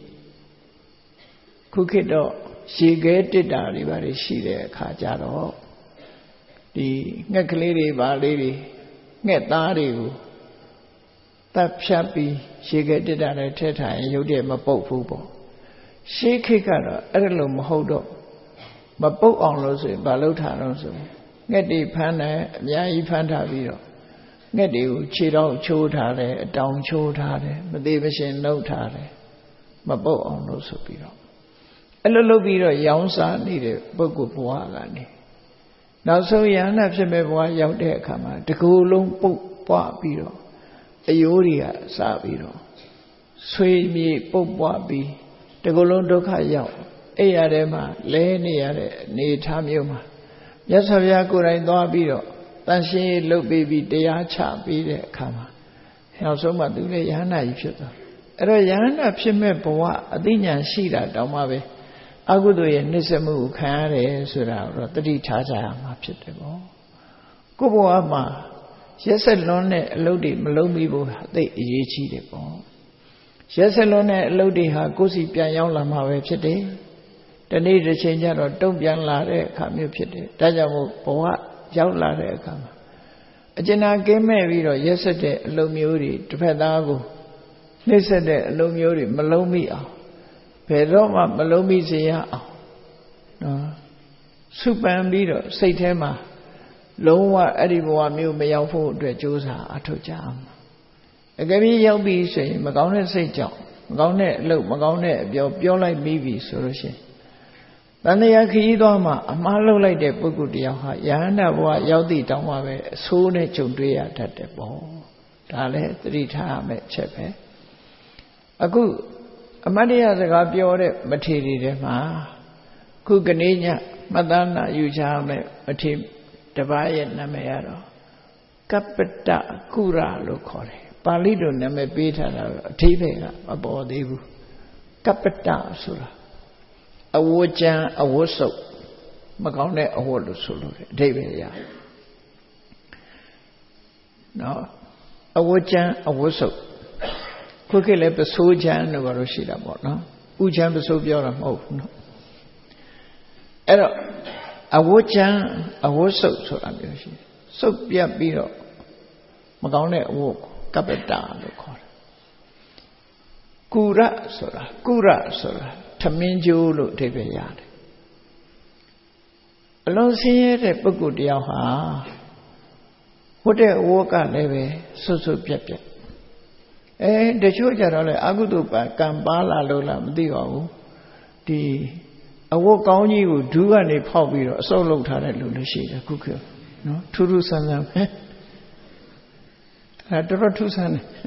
ခုခေတ်တော့ရေခဲတစ်တာတွေပါရှိတဲ့အခါကျတော့ဒီငှက်ကလေးတွေပါလေးတွေငှက်သားတွေကိုတပ်ဖြတ်ပြီးရေခဲတစ်တာနဲ့ထည့်ထားရင်ရုပ်တည်းမပုတ်ဘူးပေါ့ရှေးခေတ်ကတော့အဲ့လိုမဟုတ်တော့မပုတ်အောင်လို့ဆိုရင်မလုပ်ထားတော့ဆိုငှက်တွေဖမ်းတယ်အများကြီးဖမ်းထားပြီးတော့ငှက်တွေကိုခြေထောက်ချိုးထားတယ်အတောင်ချိုးထားတယ်မသေးမရှင်နှုတ်ထားတယ်မပုတ်အောင်လို့ဆိုပြီးတော့အဲ့လိုလုပ်ပြီးတော့ရောင်းစားနေတဲ့ပုဂ္ဂိုလ်ဘဝကနေနောက်ဆုံးယန္နာဖြစ်မဲ့ဘဝရောက်တဲ့အခါမှာတကူလုံးပုတ်ပွားပြီးတော့အယိုးတွေကစပြီးတော့ဆွေးမြေပုတ်ပွားပြီးတကူလုံးဒုက္ခရောက်အဲ့ရတဲ့မှာလဲနေရတဲ့အနေထားမျိုးမှာမြတ်စွာဘုရားကိုယ်တိုင်သွားပြီးတော့တန်ရှင်းလုပ်ပြီးပြီးတရားချပြီးတဲ့အခါမှာနောက်ဆုံးမှသူလည်းယန္နာကြီးဖြစ်သွားအဲ့တော့ယန္နာဖြစ်မဲ့ဘဝအသိဉာဏ်ရှိတာတောင်မှပဲအကုသိုလ်ရဲ့နှိစ္စမှုကိုခံရတယ်ဆိုတာတော့တတိထားကြရမှာဖြစ်တယ်ပေါ့ကိုယ့်ဘဝမှာရက်ဆက်လွန်းတဲ့အလုပ်တွေမလုပ်မိဖို့အသိအရေးကြီးတယ်ပေါ့ရက်ဆက်လွန်းတဲ့အလုပ်တွေဟာကိုယ်စီပြန်ရောက်လာမှာပဲဖြစ်တယ်တနေ့တစ်ချိန်ကျတော့တုံ့ပြန်လာတဲ့အခါမျိုးဖြစ်တယ်ဒါကြောင့်မို့ဘဝရောက်လာတဲ့အခါမှာအကျဉ်းနာကင်းမဲ့ပြီးတော့ရက်ဆက်တဲ့အလုပ်မျိုးတွေတစ်ဖက်သားကိုနှိစ္စတဲ့အလုပ်မျိုးတွေမလုံးမိအောင်ဘယ်တော့မှမလုံးမိစေရအောင်နော်စုပန်ပြီးတော့စိတ်ထဲမှာလုံးဝအဲ့ဒီဘဝမျိုးမရောက်ဖို့အတွက်ကြိုးစားအထောက်ကြအောင်အကယ်၍ရောက်ပြီဆိုရင်မကောင်းတဲ့စိတ်ကြောင့်မကောင်းတဲ့အလုပ်မကောင်းတဲ့အပြောပြောလိုက်ပြီးပြီဆိုလို့ရှိရင်တန်တရားခရီးသွားမှာအမှားလုပ်လိုက်တဲ့ပုဂ္ဂိုလ်တယောက်ဟာယဟန္တာဘဝရောက်သည့်တောင်မှပဲအဆိုးနဲ့ကြုံတွေ့ရတတ်တယ်ပေါ့ဒါလည်းသတိထားရမယ့်ချက်ပဲအခုအမတ်တရားစကားပြောတဲ့မထေရီတွေမှာခုကနေ့ညမှတ်သားနာယူချမယ်မထေတပါးရဲ့နာမည်ကတော့ကပ္ပတကုရလို့ခေါ်တယ်ပါဠိလိုနာမည်ပေးထားတာအထိပ္ပယ်ကမပေါ်သေးဘူးကပ္ပတဆိုတာအဝတ်ကြံအဝတ်စုပ်မကောင်းတဲ့အဝတ်လို့ဆိုလို့အထိပ္ပယ်ရနော်အဝတ်ချမ်းအဝတ်စုပ်ခုခေတ်လည်းပစိုးချမ်းတို့ဘာလို့ရှိတာပေါ့နော်ဥချမ်းပစိုးပြောတာမဟုတ်ဘူးနော်အဲ့တော့အဝတ်ချမ်းအဝတ်စုပ်ဆိုတာမျိုးရှိတယ်စုပ်ပြတ်ပြီးတော့မကောင်းတဲ့အဝတ်ကပ္ပတလို့ခေါ်တယ်ကုရဆိုတာကုရဆိုတာထမင်းကျိုးလို့အဓိပ္ပာယ်ရတယ်အလုံးစင်းရဲတဲ့ပုဂ္ဂိုလ်တယောက်ဟာဝတ်တဲ့အဝတ်ကလည်းပဲဆွတ်ဆွတ်ပြက်ပြက်အဲတချို့ကြတော့လေအကုသိုလ်ကံပါလာလို့လားမသိပါဘူးဒီအဝတ်ကောင်းကြီးကိုဒူးကနေဖောက်ပြီးတော့အစုပ်လုပ်ထားတဲ့လူလည်းရှိတယ်ခုခေတ်နော်ထူးထူးဆန်းဆန်းပဲအဲတော်တော်ထူးဆန်းတယ်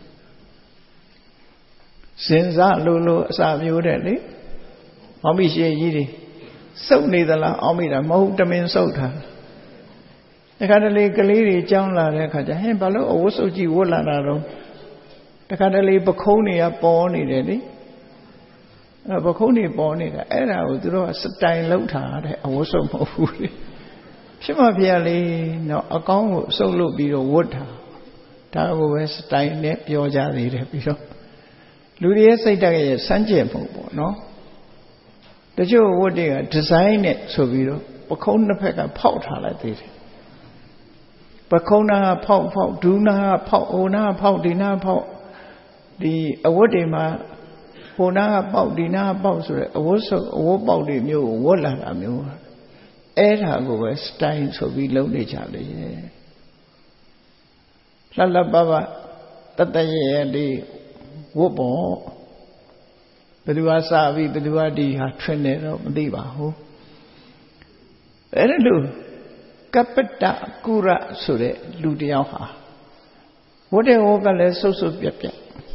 စင်စားလို့လို့အစာမျိုးတဲ့လေဟောမိရှိကြီးတွေစုပ်နေသလားအောင်းမိတာမဟုတ်တမင်စုပ်ထားတခါတလေကလေးတွေကြောင်းလာတဲ့အခါကျဟင်ဘာလို့အဝတ်စုပ်ကြီးဝတ်လာတာတော့တခါတလေပခုံးတွေကပေါ်နေတယ်လေအဲပခုံးတွေပေါ်နေတာအဲ့ဒါကိုသူတို့ကစတိုင်လောက်ထားတဲ့အဝတ်စုပ်မဟုတ်ဘူးလေဖြစ်မှပြလေနော်အကောင်းကိုစုပ်လုပ်ပြီးတော့ဝတ်တာဒါကိုပဲစတိုင်နဲ့ပြောကြသေးတယ်ပြီးတော့လူတွေရဲ့စိတ်ဓာတ်ရဲ့စမ်းကြယ်မှုပေါ့နော်တချို့ဝတ်တွေကဒီဇိုင်းနဲ့ဆိုပြီးတော့ပခုံးနှစ်ဖက်ကဖောက်ထားလိုက်သေးတယ်ပခုံးနာကဖောက်ဖောက်ဒူးနာကဖောက်အိုနာကဖောက်ဒီနာကဖောက်ဒီအဝတ်တွေမှာဟိုနာကပေါက်ဒီနာကပေါက်ဆိုတဲ့အဝတ်စုပ်အဝတ်ပေါက်တွေမျိုးကိုဝတ်လာတာမျိုးအဲ့ဒါကိုပဲစတိုင်ဆိုပြီးလုပ်နေကြလေလှလှပပတတရဲ့ဒီဝတ်ပေါ်ဘယ်သူကစပြီးဘယ်သူကဒီဟာထွင်နေတော့မသိပါဘူးအဲ့ဒါလို့ကပ္ပတကုရဆိုတဲ့လူတယောက်ဟာဝတ်တဲ့ဝတ်ကလည်းဆုပ်ဆုပ်ပြက်ပြက်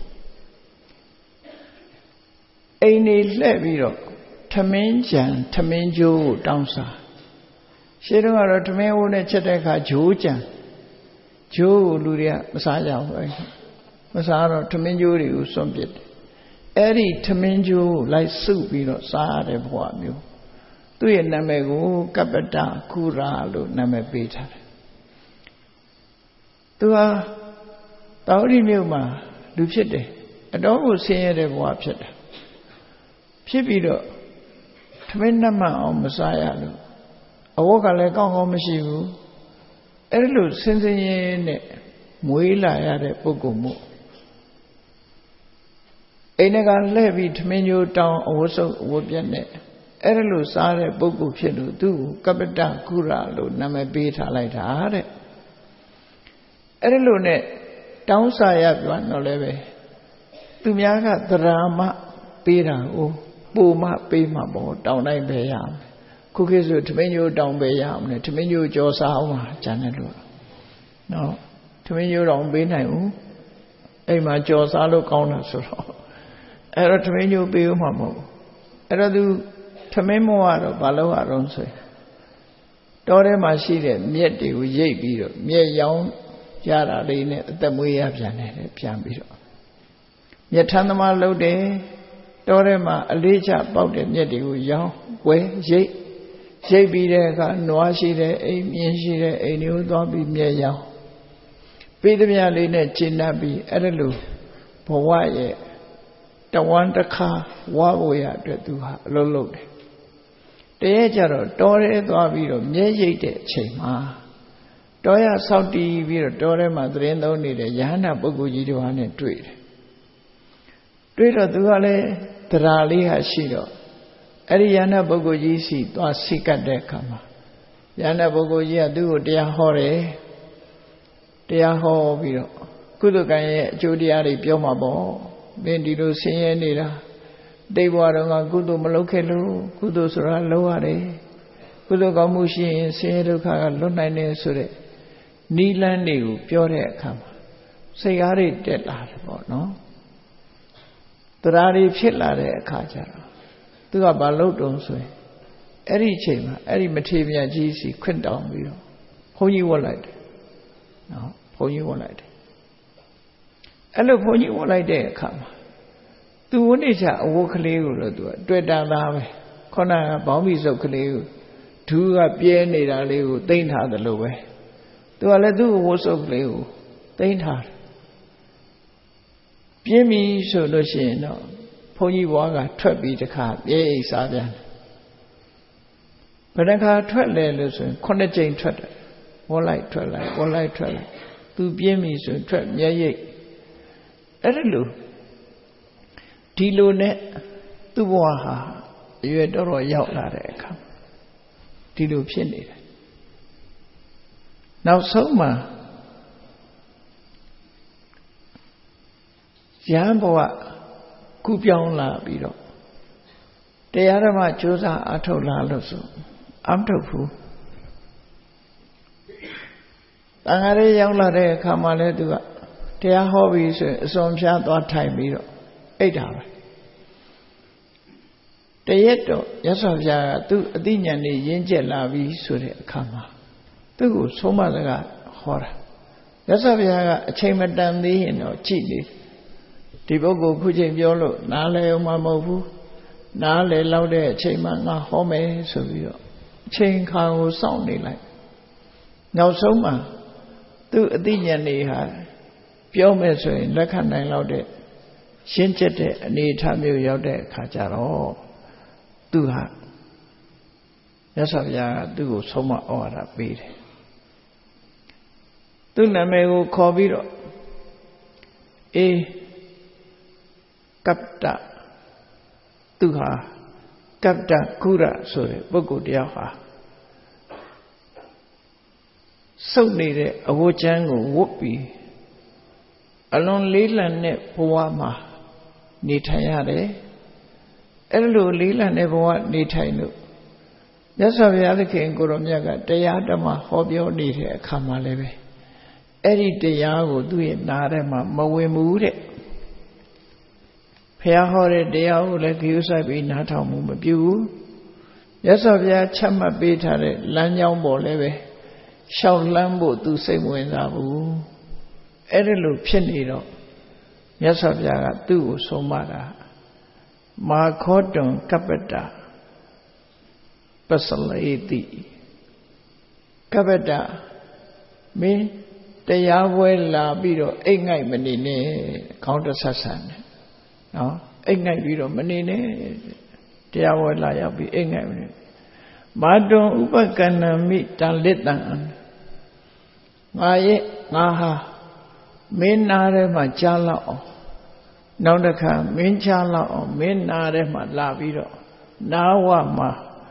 အိမ်နေလှည့်ပြီးတော့ထမင်းကြံထမင်းကျိုးကိုတောင်းစားရှင်းတော့ကတော့ထမင်းဝတ်နဲ့ချက်တဲ့အခါဂျိုးကြံဂျိုးကိုလူတွေကမစားကြဘူးမစားတော့ထမင်းကျိုးတွေကိုစွန့်ပစ်တယ်အဲ့ဒီထမင်းကျိုးကိုလိုက်စုပြီးတော့စားရတဲ့ဘဝမျိုးသူ့ရဲ့နာမည်ကိုကပ္ပတကုရလို့နာမည်ပေးထားတယ်သူဟာတောရိမြို့မှာလူဖြစ်တယ်အတော်ကိုဆင်းရဲတဲ့ဘဝဖြစ်တယ်ဖြစ်ပြီးတော့ထမင်းနှမအောင်မစားရလို့အဝတ်ကလည်းကောင်းကောင်းမရှိဘူးအဲ့လိုဆင်းဆင်းရဲနဲ့မွေးလာရတဲ့ပုဂ္ဂိုလ်မို့အိမ်ကလှည့်ပြီးထမင်းကျိုးတောင်းအဝတ်စုပ်အဝတ်ပြက်နဲ့အဲ့လိုစားတဲ့ပုဂ္ဂိုလ်ဖြစ်လို့သူ့ကိုကပ္ပတကုရလို့နာမည်ပေးထားလိုက်တာတဲ့အဲ့လိုနဲ့တောင်းစားရပြန်တော့လည်းပဲသူများကသရမပေးတာကိုပူမပေးမှာပေါ့တောင်းတိုင်းပဲရမယ်ခုခေတ်ဆိုထမင်းကျိုးတောင်းပဲရမယ်ထမင်းကျိုးကြော်စားအောင်ပါကျန်တယ်လို့နော်ထမင်းကျိုးတောင်းပေးနိုင်ဘူးအိမ်မှာကြော်စားလို့ကောင်းတာဆိုတော့အဲ့တော့ထမင်းကျိုးပေးဦးမှာမဟုတ်အဲ့တော့သူထမင်းမဝတော့ဘာလို့ရအောင်ဆိုတောထဲမှာရှိတဲ့မြက်တွေကိုရိတ်ပြီးတော့မြက်ရောင်းရတာလေးနဲ့အသက်မွေးရပြန်တယ်ပြန်ပြီးတော့မြက်ထမ်းသမားလုပ်တယ်တောထဲမှာအလေးချပေါက်တဲ့မြက်တွေကိုရောင်းဝယ်ရိတ်ရိတ်ပြီးတဲ့အခါနွားရှိတဲ့အိမ်မြင်းရှိတဲ့အိမ်တွေကိုသွားပြီးမြက်ရောင်းပေးသမျှလေးနဲ့ကျင့်တတ်ပြီးအဲ့ဒါလိုဘဝရဲ့တဝမ်းတစ်ခါဝါဖို့ရအတွက်သူဟာအလုပ်လုပ်တယ်တရေကြတော့တောထဲသွားပြီးတော့မြဲရိတ်တဲ့အချိန်မှာတောရဆောက်တီးပြီးတော့တောထဲမှာသတင်းသုံးနေတဲ့ယဟန္တာပုဂ္ဂိုလ်ကြီးတို့ဟာနဲ့တွေ့တယ်တွေ့တော့သူကလည်းတရားလေးဟာရှိတော့အဲ့ဒီယဟန္တာပုဂ္ဂိုလ်ကြီးစီသွားစိတ်ကတ်တဲ့အခါမှာယဟန္တာပုဂ္ဂိုလ်ကြီးကသူ့ကိုတရားဟောတယ်တရားဟောပြီးတော့ကုသကံရဲ့အကျိုးတရားတွေပြောမှာပေါ့မင်းဒီလိုဆင်းရဲနေတာတိတ်ဘဝတော့ကကုသိုလ်မလုပ်ခဲ့လို့ကုသိုလ်ဆိုတာလုပ်ရတယ်ကုသိုလ်ကောင်းမှုရှိရင်ဆင်းရဲဒုက္ခကလွတ်နိုင်တယ်ဆိုတဲ့နိလန်းတွေကိုပြောတဲ့အခါမှာစိတ်အားတွေတက်လာတယ်ပေါ့နော်တရားတွေဖြစ်လာတဲ့အခါကျတော့သူကဘာလုပ်တုံးဆိုရင်အဲ့ဒီအချိန်မှာအဲ့ဒီမထေမြတ်ကြီးစီခွင့်တောင်းပြီးတော့ဘုန်းကြီးဝတ်လိုက်တယ်နော်ဘုန်းကြီးဝတ်လိုက်တယ်အဲ့လိုဘုန်းကြီးဝတ်လိုက်တဲ့အခါမှာသူဝိနေချအဝတ်ကလေးကိုတော့သူကတွေ့တာသားပဲခုနကဘောင်းဘီစုပ်ကလေးကိုဒူးကပြဲနေတာလေးကိုသိမ့်ထားတယ်လို့ပဲသူကလည်းသူ့ဝတ်စုပ်ကလေးကိုသိမ့်ထားတယ်ပြင်းပြီဆိုလို့ရှိရင်တော့ဘုန်းကြီးဘွားကထွက်ပြီးတခါပြေးအိတ်စားပြန်ဘယ်နှခါထွက်လဲလို့ဆိုရင်ခုနှစ်ကြိမ်ထွက်တယ်ဝေါ်လိုက်ထွက်လိုက်ဝေါ်လိုက်ထွက်လိုက်သူပြင်းပြီဆိုထွက်မျက်ရိပ်အဲ့ဒါလို့ဒီလိုနဲ့သူ့ဘဝဟာအရွယ်တော်တော်ရောက်လာတဲ့အခါဒီလိုဖြစ်နေတယ်နောက်ဆုံးမှာရဟန်းဘဝကူပြောင်းလာပြီးတော့တရားဓမ္မကြိုးစားအထောက်လာလို့ဆိုအမထုတ်ဘူးတန်ဃာရေးရောက်လာတဲ့အခါမှာလဲသူကတရားဟောပြီးဆိုရင်အစွန်ဖျားသွားထိုင်ပြီးတော့အိတ်တာပဲတရက်တော့ရသော်ဘုရားကသူ့အသိဉာဏ်နဲ့ရင့်ကျက်လာပြီးဆိုတဲ့အခါမှာသူ့ကိုဆုံးမစကားဟောတာရသော်ဘုရားကအချိန်မတန်သေးရင်တော့ကြည်နေဒီပုဂ္ဂိုလ်ခုချိန်ပြောလို့နားလည်အောင်မမဟုတ်ဘူးနားလည်လောက်တဲ့အချိန်မှငါဟောမယ်ဆိုပြီးတော့အချိန်ခါကိုစောင့်နေလိုက်နောက်ဆုံးမှာသူ့အသိဉာဏ်တွေဟာပြောမယ်ဆိုရင်လက်ခံနိုင်လောက်တဲ့ရှင်းကျက်တဲ့အနေအထားမျိုးရောက်တဲ့အခါကျတော့သူဟာမြတ်စွာဘုရားကသူ့ကိုဆုံးမဩဝါဒပေးတယ်သူ့နာမည်ကိုခေါ်ပြီးတော့အေးကပ္ပတသူဟာကပ္ပတကုရဆိုတဲ့ပုဂ္ဂိုလ်တယောက်ဟာစုပ်နေတဲ့အဝတ်ချမ်းကိုဝတ်ပြီးအလွန်လေးလံတဲ့ဘဝမှာနေထိုင်ရတယ်အဲ့လိုလေးလံတဲ့ဘဝနေထိုင်လို့မြတ်စွာဘုရားသခင်ကိုရောမြတ်ကတရားဓမ္မဟောပြောနေတဲ့အခါမှာလည်းပဲအဲ့ဒီတရားကိုသူ့ရဲ့နားထဲမှာမဝင်ဘူးတဲ့ဘုရားဟောတဲ့တရားကိုလည်းဂရုစိုက်ပြီးနားထောင်မှုမပြုဘူးမြတ်စွာဘုရားချမှတ်ပေးထားတဲ့လမ်းကြောင်းပေါ်လည်းပဲရှောက်လန်းဖို့သူစိတ်ဝင်စားဘူးအဲ့ဒါလို့ဖြစ်နေတော့မြတ်စွာဘုရားကသူ့ကိုဆုံးမတာမာခောတွန်ကပ္ပတပစလေတိကပ္ပတမင်းတရားပွဲလာပြီးတော့အိတ်ငိုက်မနေနဲ့ခေါင်းတဆတ်ဆန်နဲ့နော်အိတ်ငိုက်ပြီးတော့မနေနဲ့တရားပွဲလာရောက်ပြီးအိတ်ငိုက်မနေမာတွန်ဥပကဏ္ဏမိတန်လစ်တံငါရဲ့ငါဟာမင်းနာထဲမှာကြားလောက်အောင်နောက်တစ်ခါမင်းကြားလောက်အောင်မင်းနာထဲမှာလာပြီးတော့နာဝမှာ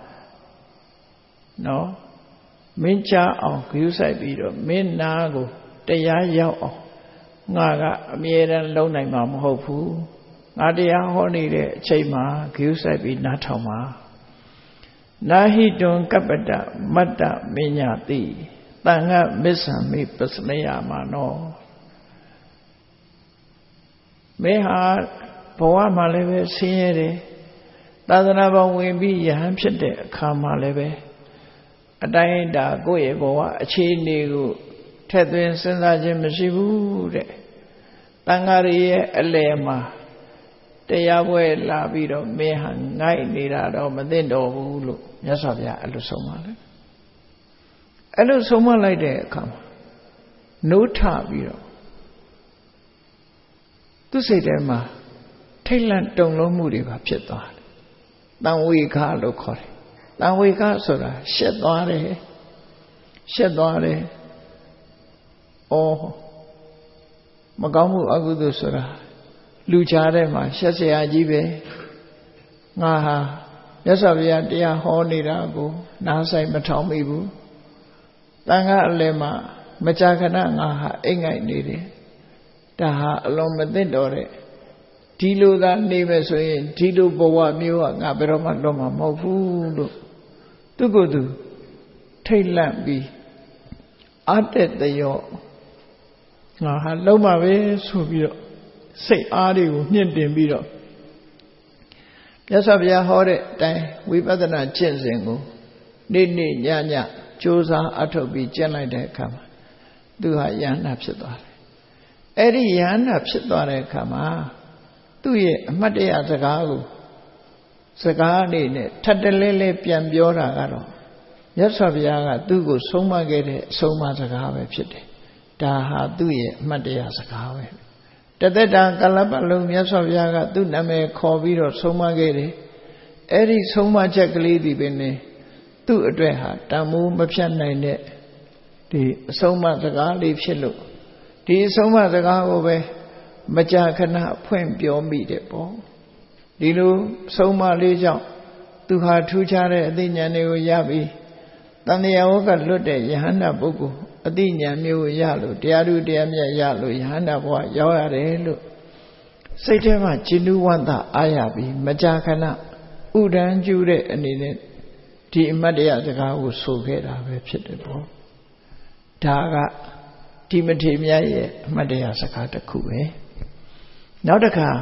နော်မင်းကြားအောင်ဂရုစိုက်ပြီးတော့မင်းနာကိုတရားရောက်အောင်ငါကအမြဲတမ်းလုံးနိုင်မှာမဟုတ်ဘူးငါတရားဟောနေတဲ့အချိန်မှာဂရုစိုက်ပြီးနားထောင်ပါနာဟိတွန်ကပ္ပတမတ္တမညာတိတန်ခမစ္ဆံမိပစ္စနယမာနောမင်းဟာဘဝမှာလည်းပဲဆင်းရဲတယ်သာသနာ့ဘောင်ဝင်ပြီးယဟန်ဖြစ်တဲ့အခါမှာလည်းပဲအတိုင်းအတာကိုယ့်ရဲ့ဘဝအခြေအနေကိုထည့်သွင်းစဉ်းစားခြင်းမရှိဘူးတဲ့တန်ဃာတွေရဲ့အလယ်မှာတရားပွဲလာပြီးတော့မင်းဟာငိုက်နေတာတော့မသိတော့ဘူးလို့မြတ်စွာဘုရားအဲ့လိုဆုံးမလိုက်အဲ့လိုဆုံးမလိုက်တဲ့အခါမှာနိုးထပြီးတော့သူစိတ်ထဲမှာထိတ်လန့်တုန်လှုပ်မှုတွေပါဖြစ်သွားတယ်။တန်ဝေခလို့ခေါ်တယ်။တန်ဝေခဆိုတာရှက်သွားတယ်။ရှက်သွားတယ်။အော်မကောင်းမှုအကုသိုလ်ဆိုတာလူကြားထဲမှာရှက်စရာကြီးပဲ။ငါဟာမြတ်စွာဘုရားတရားဟောနေတာကိုနားဆိုင်မထောင်မိဘူး။တန်ခါအလယ်မှာမကြာခဏငါဟာအိမ်ငိုက်နေတယ်။ဒါဟာအလုံးမသိတော့တဲ့ဒီလိုသာနေမယ်ဆိုရင်ဒီလိုဘဝမျိုးကငါဘယ်တော့မှလွတ်မှာမဟုတ်ဘူးလို့သူကိုယ်သူထိတ်လန့်ပြီးအတက်တရောငါဟာလုံးမှာပဲဆိုပြီးတော့စိတ်အားတွေကိုမြင့်တင်ပြီးတော့မြတ်စွာဘုရားဟောတဲ့အတိုင်းဝိပဿနာကျင့်စဉ်ကိုနေ့နေ့ညညကြိုးစားအထောက်ပြီးကျင့်လိုက်တဲ့အခါမှာသူဟာယန္တာဖြစ်သွားတယ်အဲ့ဒီယန္တာဖြစ်သွားတဲ့အခါမှာသူ့ရဲ့အမှတ်တရစကားကိုစကားအနေနဲ့ထပ်တလဲလဲပြန်ပြောတာကတော့မြတ်စွာဘုရားကသူ့ကိုဆုံးမခဲ့တဲ့အဆုံးအမစကားပဲဖြစ်တယ်ဒါဟာသူ့ရဲ့အမှတ်တရစကားပဲတသက်တာကာလပတ်လုံးမြတ်စွာဘုရားကသူ့နာမည်ခေါ်ပြီးတော့ဆုံးမခဲ့တယ်အဲ့ဒီဆုံးမချက်ကလေးဒီပင်နဲ့သူ့အတွက်ဟာတန်မိုးမဖြတ်နိုင်တဲ့ဒီအဆုံးမစကားလေးဖြစ်လို့ဒီအဆုံးမစကားကိုပဲမကြာခဏဖွင့်ပြောမိတယ်ပေါ့ဒီလိုဆုံးမလေးကြောင့်သူဟာထူးခြားတဲ့အသိဉာဏ်တွေကိုရပြီးတန်တရားဝကလွတ်တဲ့ယဟန္တာပုဂ္ဂိုလ်အသိဉာဏ်မျိုးရလို့တရားဓုတရားမြတ်ရလို့ယဟန္တာဘဝရောက်ရတယ်လို့စိတ်ထဲမှာจินုဝတ္တအားရပြီးမကြာခဏဥဒန်းကျူးတဲ့အနေနဲ့ဒီအမတ်တရားစကားကိုဆိုခဲ့တာပဲဖြစ်တယ်ပေါ့ဒါကဒီမထေမြတ်ရဲ့အမတ်တရားစကားတစ်ခုပဲနောက်တစ်ခါ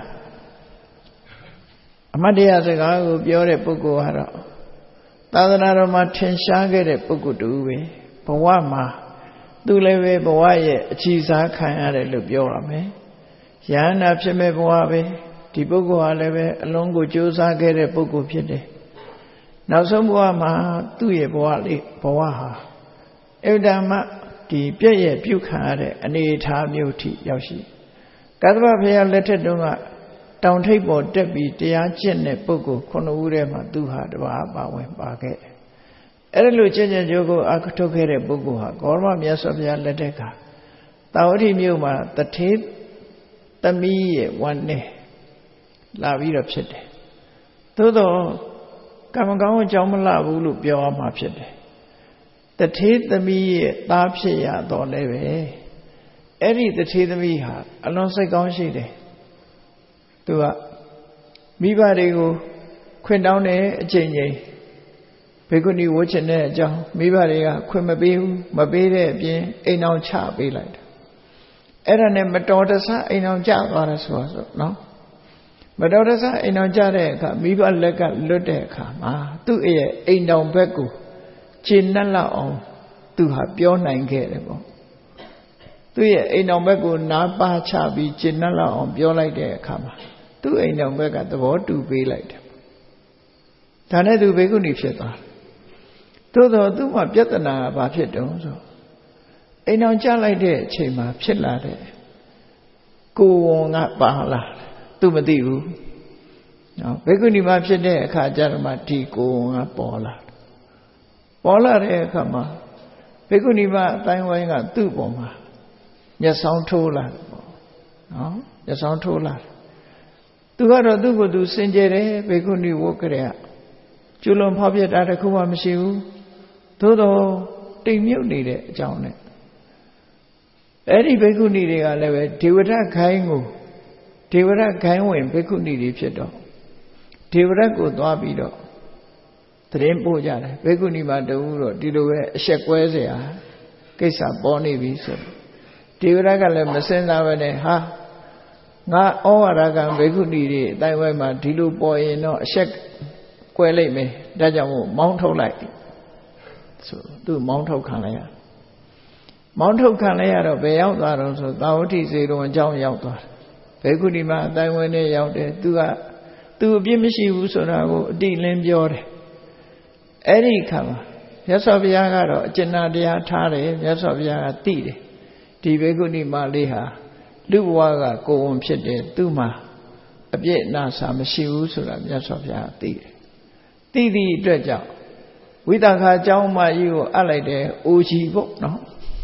အမတ်တရားစကားကိုပြောတဲ့ပုဂ္ဂိုလ်ကတော့သာသနာတော်မှာထင်ရှားခဲ့တဲ့ပုဂ္ဂိုလ်တူပဲဘဝမှာသူလည်းပဲဘဝရဲ့အချီးစားခံရတယ်လို့ပြောရမယ်ယန္တာဖြစ်မဲ့ဘဝပဲဒီပုဂ္ဂိုလ်ဟာလည်းပဲအလုံးကိုကြိုးစားခဲ့တဲ့ပုဂ္ဂိုလ်ဖြစ်တယ်နောက်ဆုံးဘဝမှာသူ့ရဲ့ဘဝလေးဘဝဟာအဝိဓမ္မဒီပြည့်ရဲ့ပြုခံရတဲ့အနေအထားမျိုးထိရောက်ရှိကသဗ္ဗဘုရားလက်ထက်တုန်းကတောင်ထိပ်ပေါ်တက်ပြီးတရားကျင့်တဲ့ပုဂ္ဂိုလ်ခုနှစ်ဦးထဲမှာသူဟာတပါးပါဝင်ပါခဲ့တယ်အဲ့ဒါလိုကျင့်ကြံကြိုးကိုအထုတ်ခဲ့တဲ့ပုဂ္ဂိုလ်ဟာဂေါရမမြတ်စွာဘုရားလက်ထက်ကတာဝတိမြို့မှာတထေးသမီးရဲ့ဝမ်းနဲ့လာပြီးတော့ဖြစ်တယ်သို့တော့ကံမကောင်းအကြောင်းမလှဘူးလို့ပြောရမှာဖြစ်တယ်တထေးသမီးရဲ့သားဖြစ်ရတော့လည်းပဲအဲ့ဒီတထေးသမီးဟာအလွန်စိတ်ကောင်းရှိတယ်သူကမိဘတွေကိုခွင့်တောင်းတဲ့အချိန်ချင်းဘေကုဏီဝှချင်တဲ့အကြောင်းမိဘတွေကခွင့်မပေးဘူးမပေးတဲ့အပြင်အိမ်အောင်ချပေးလိုက်တယ်အဲ့ဒါနဲ့မတော်တဆအိမ်အောင်ကျသွားတယ်ဆိုတော့နော်မတော်တဆအိမ်အောင်ကျတဲ့အခါမိဘလက်ကလွတ်တဲ့အခါမှာသူ့ရဲ့အိမ်တော်ဘက်ကိုခြေနှက်လောက်အောင်သူဟာပြောနိုင်ခဲ့တယ်ပေါ့သူ့ရဲ့အိမ်တော်ဘက်ကိုနားပါချပြီးခြေနှက်လောက်အောင်ပြောလိုက်တဲ့အခါမှာသူ့အိမ်တော်ဘက်ကသဘောတူပေးလိုက်တယ်ဒါနဲ့သူဘေကုဏီဖြစ်သွားတယ်သို့တော့သူ့မှာပြဿနာဘာဖြစ်တုံးဆိုအိမ်တော်ကျလိုက်တဲ့အချိန်မှာဖြစ်လာတဲ့ကိုယ်ဝန်ကပါလာသူမသိဘူးနော်ဘေကုဏီမှာဖြစ်တဲ့အခါကျတော့မှဒီကိုယ်ဝန်ကပေါ်လာပေါ်လာတဲ့အခါမှာဘေကုဏီမှာအတိုင်းဝိုင်းကသူ့ပေါ်မှာမျက်စောင်းထိုးလာတယ်ပေါ့နော်မျက်စောင်းထိုးလာသူကတော့သူ့ကိုယ်သူစင်ကြယ်တယ်ဘေကုဏီဝတ်ကြတဲ့ကျွလွန်ဖောက်ပြတာတခုမှမရှိဘူးသို့တော့တိမ်မြုပ်နေတဲ့အကြောင်းနဲ့အဲ့ဒီဘေကုဏီတွေကလည်းပဲဒေဝရခိုင်းကိုဒေဝရခိုင်းဝင်ဘေကုဏီတွေဖြစ်တော့ဒေဝရကိုသွားပြီးတော့သတင်းပို့ကြတယ်ဘေကုဏီမှာတူတော့ဒီလိုပဲအဆက်ကွဲเสียကိစ္စပေါ်နေပြီဆိုဒေဝရကလည်းမစင်စားပဲနဲ့ဟာငါဩဝါဒကံဘေကုဏီတွေအတိုင်းဝဲမှာဒီလိုပေါ်ရင်တော့အဆက်ကွဲလိုက်မယ်ဒါကြောင့်မို့မောင်းထုတ်လိုက်ဆိုသူမောင်းထုတ်ခံလိုက်ရမောင်းထုတ်ခံလိုက်ရတော့ဘယ်ရောက်သွားတော့ဆိုသာဝတိစေတုံအကြောင်းရောက်သွားတယ်ဘေကုဏီမှာအတိုင်းဝဲနဲ့ရောက်တယ်သူကသူအပြစ်မရှိဘူးဆိုတာကိုအတိလင်းပြောတယ်အဲ့ဒီခါမှာမြတ်စွာဘုရားကတော့အကျဉ်းတရားထားတယ်မြတ်စွာဘုရားကသိတယ်ဒီဘေကုဏီမလေးဟာလူဘဝကကိုယ်ဝန်ဖြစ်တယ်သူ့မှာအပြစ်အနာစာမရှိဘူးဆိုတာမြတ်စွာဘုရားသိတယ်သိသည့်အတွက်ကြောင့်ဝိသခာအကြောင်းမကြီးကိုအပ်လိုက်တယ်အိုကြီးပေါ့နော်